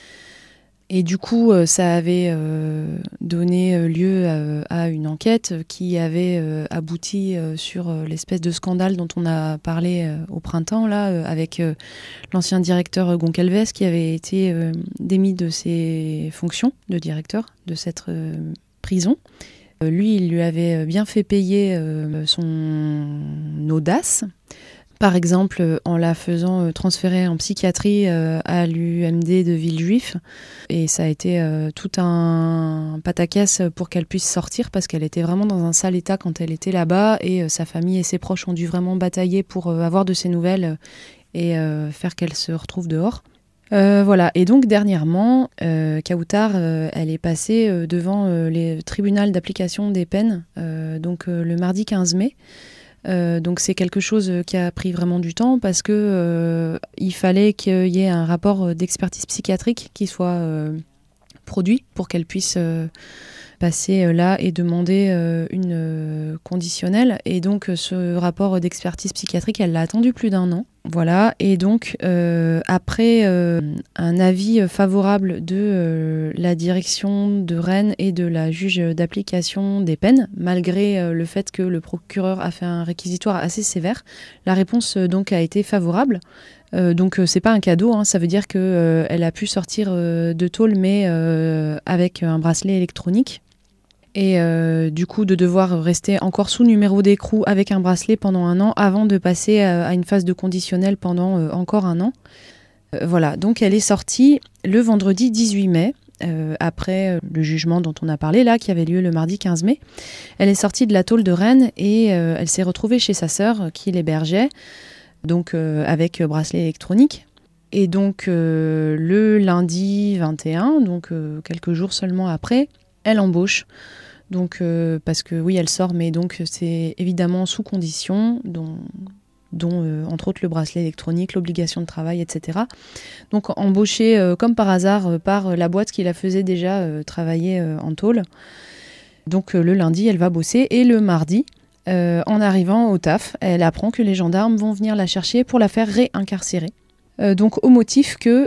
J: Et du coup, euh, ça avait euh, donné lieu à, à une enquête qui avait euh, abouti euh, sur euh, l'espèce de scandale dont on a parlé euh, au printemps, là, euh, avec euh, l'ancien directeur Goncalves qui avait été euh, démis de ses fonctions de directeur de cette euh, prison. Lui, il lui avait bien fait payer euh, son audace, par exemple en la faisant transférer en psychiatrie euh, à l'U M D de Villejuif. Et ça a été euh, tout un pataquès pour qu'elle puisse sortir parce qu'elle était vraiment dans un sale état quand elle était là-bas et euh, sa famille et ses proches ont dû vraiment batailler pour euh, avoir de ses nouvelles et euh, faire qu'elle se retrouve dehors. Euh, voilà, et donc dernièrement, euh, Kautar, euh, elle est passée euh, devant euh, les tribunaux d'application des peines, euh, donc euh, le mardi quinze mai. Euh, donc c'est quelque chose qui a pris vraiment du temps parce que euh, il fallait qu'il y ait un rapport d'expertise psychiatrique qui soit euh, produit pour qu'elle puisse euh, passer là et demander euh, une euh, conditionnelle. Et donc ce rapport d'expertise psychiatrique, elle l'a attendu plus d'un an. Voilà, et donc euh, après euh, un avis favorable de euh, la direction de Rennes et de la juge d'application des peines, malgré euh, le fait que le procureur a fait un réquisitoire assez sévère, la réponse euh, donc a été favorable. Euh, donc euh, c'est pas un cadeau, hein, ça veut dire qu'elle euh, a pu sortir euh, de tôle, mais euh, avec un bracelet électronique. Et euh, du coup de devoir rester encore sous numéro d'écrou avec un bracelet pendant un an avant de passer à, à une phase de conditionnel pendant euh, encore un an. Euh, voilà, donc elle est sortie le vendredi dix-huit mai, euh, après euh, le jugement dont on a parlé là, qui avait lieu le mardi quinze mai. Elle est sortie de la tôle de Rennes et euh, elle s'est retrouvée chez sa sœur qui l'hébergeait, donc euh, avec bracelet électronique. Et donc euh, le lundi vingt et un, donc euh, quelques jours seulement après, elle embauche. Donc, euh, parce que oui, elle sort, mais donc c'est évidemment sous condition, dont, dont euh, entre autres le bracelet électronique, l'obligation de travail, et cetera. Donc embauchée euh, comme par hasard euh, par la boîte qui la faisait déjà euh, travailler euh, en tôle. Donc euh, le lundi, elle va bosser et le mardi, euh, en arrivant au taf, elle apprend que les gendarmes vont venir la chercher pour la faire réincarcérer. Euh, donc au motif que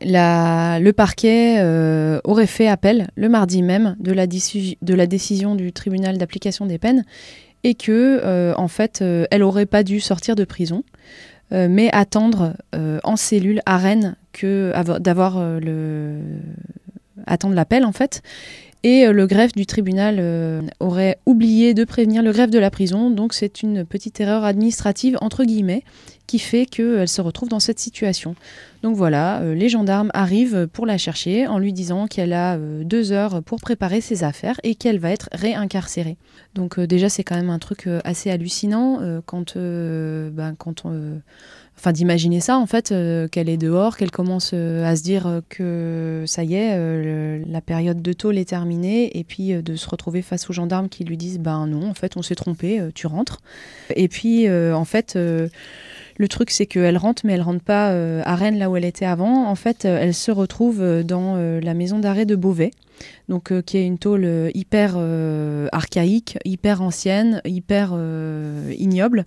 J: La, le parquet euh, aurait fait appel le mardi même de la, dissu- de la décision du tribunal d'application des peines et que euh, en fait euh, elle aurait pas dû sortir de prison euh, mais attendre euh, en cellule à Rennes que av- d'avoir euh, le attendre l'appel en fait. Et euh, le greffe du tribunal euh, aurait oublié de prévenir le greffe de la prison, donc c'est une petite erreur administrative entre guillemets qui fait qu'elle se retrouve dans cette situation. Donc voilà, euh, les gendarmes arrivent pour la chercher en lui disant qu'elle a euh, deux heures pour préparer ses affaires et qu'elle va être réincarcérée. Donc euh, déjà c'est quand même un truc euh, assez hallucinant euh, quand, euh, ben, quand on... Euh, Enfin, d'imaginer ça, en fait, euh, qu'elle est dehors, qu'elle commence euh, à se dire euh, que ça y est, euh, le, la période de tôle est terminée, et puis euh, de se retrouver face aux gendarmes qui lui disent « Ben non, en fait, on s'est trompé, euh, tu rentres ». Et puis, euh, en fait, euh, le truc, c'est qu'elle rentre, mais elle rentre pas euh, à Rennes, là où elle était avant. En fait, euh, elle se retrouve dans euh, la maison d'arrêt de Beauvais, donc, euh, qui est une tôle euh, hyper euh, archaïque, hyper ancienne, hyper euh, ignoble.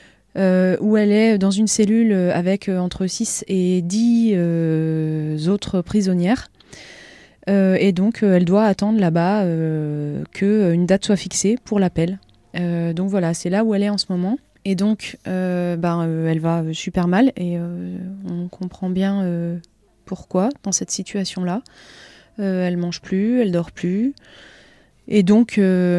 J: Euh, où elle est dans une cellule avec euh, entre six et dix euh, autres prisonnières. Euh, et donc, euh, elle doit attendre là-bas euh, qu'une date soit fixée pour l'appel. Euh, donc voilà, c'est là où elle est en ce moment. Et donc, euh, ben, euh, elle va super mal et euh, on comprend bien euh, pourquoi dans cette situation-là. Euh, elle mange plus, elle dort plus. Et donc,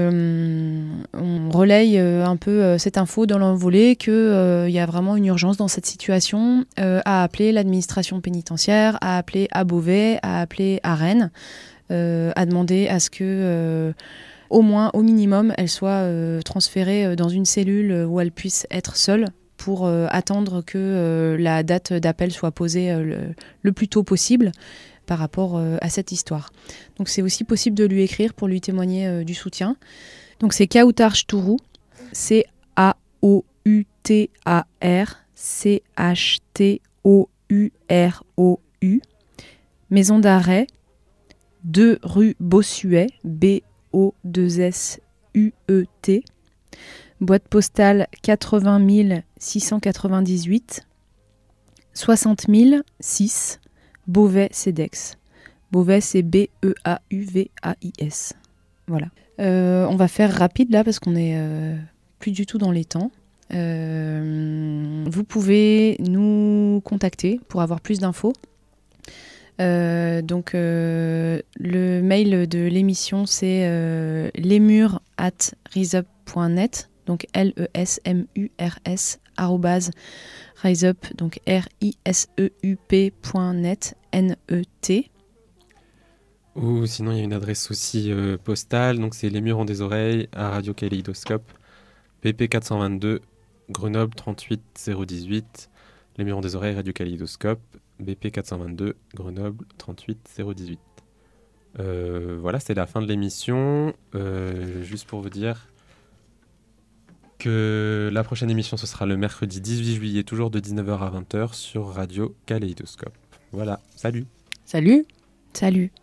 J: euh, on relaye euh, un peu euh, cette info dans l'envolée qu'il euh, y a vraiment une urgence dans cette situation, euh, à appeler l'administration pénitentiaire, à appeler à Beauvais, à appeler à Rennes, euh, à demander à ce que, euh, au moins, au minimum, elle soit euh, transférée dans une cellule où elle puisse être seule pour euh, attendre que euh, la date d'appel soit posée euh, le, le plus tôt possible par rapport euh, à cette histoire. Donc c'est aussi possible de lui écrire pour lui témoigner euh, du soutien. Donc c'est Kautar Chtourou, C A O U T A R C H T O U R O U, maison d'arrêt, deux rue Bossuet, B O deux S U E T, boîte postale quatre-vingt mille six cent quatre-vingt-dix-huit, soixante mille six, Beauvais-Cedex. Beauvais, c'est B E A U V A I S. Voilà. Euh, on va faire rapide là parce qu'on est euh, plus du tout dans les temps. Euh, vous pouvez nous contacter pour avoir plus d'infos. Euh, donc euh, le mail de l'émission c'est euh, lesmurs at riseup point net, donc L E S M U R S arrobase riseup, donc R I S E U P point net N E T.
K: Ou sinon il y a une adresse aussi euh, postale, donc c'est les murs ont des oreilles à Radio Kaléidoscope, P P quatre cent vingt-deux, Grenoble trente-huit zéro dix-huit. Les murs ont des oreilles, Radio Kaléidoscope, B P quatre cent vingt-deux, Grenoble trente-huit zéro dix-huit. Euh, voilà, c'est la fin de l'émission. Euh, juste pour vous dire que la prochaine émission, ce sera le mercredi dix-huit juillet, toujours de dix-neuf heures à vingt heures sur Radio Kaléidoscope. Voilà, salut.
J: Salut. Salut.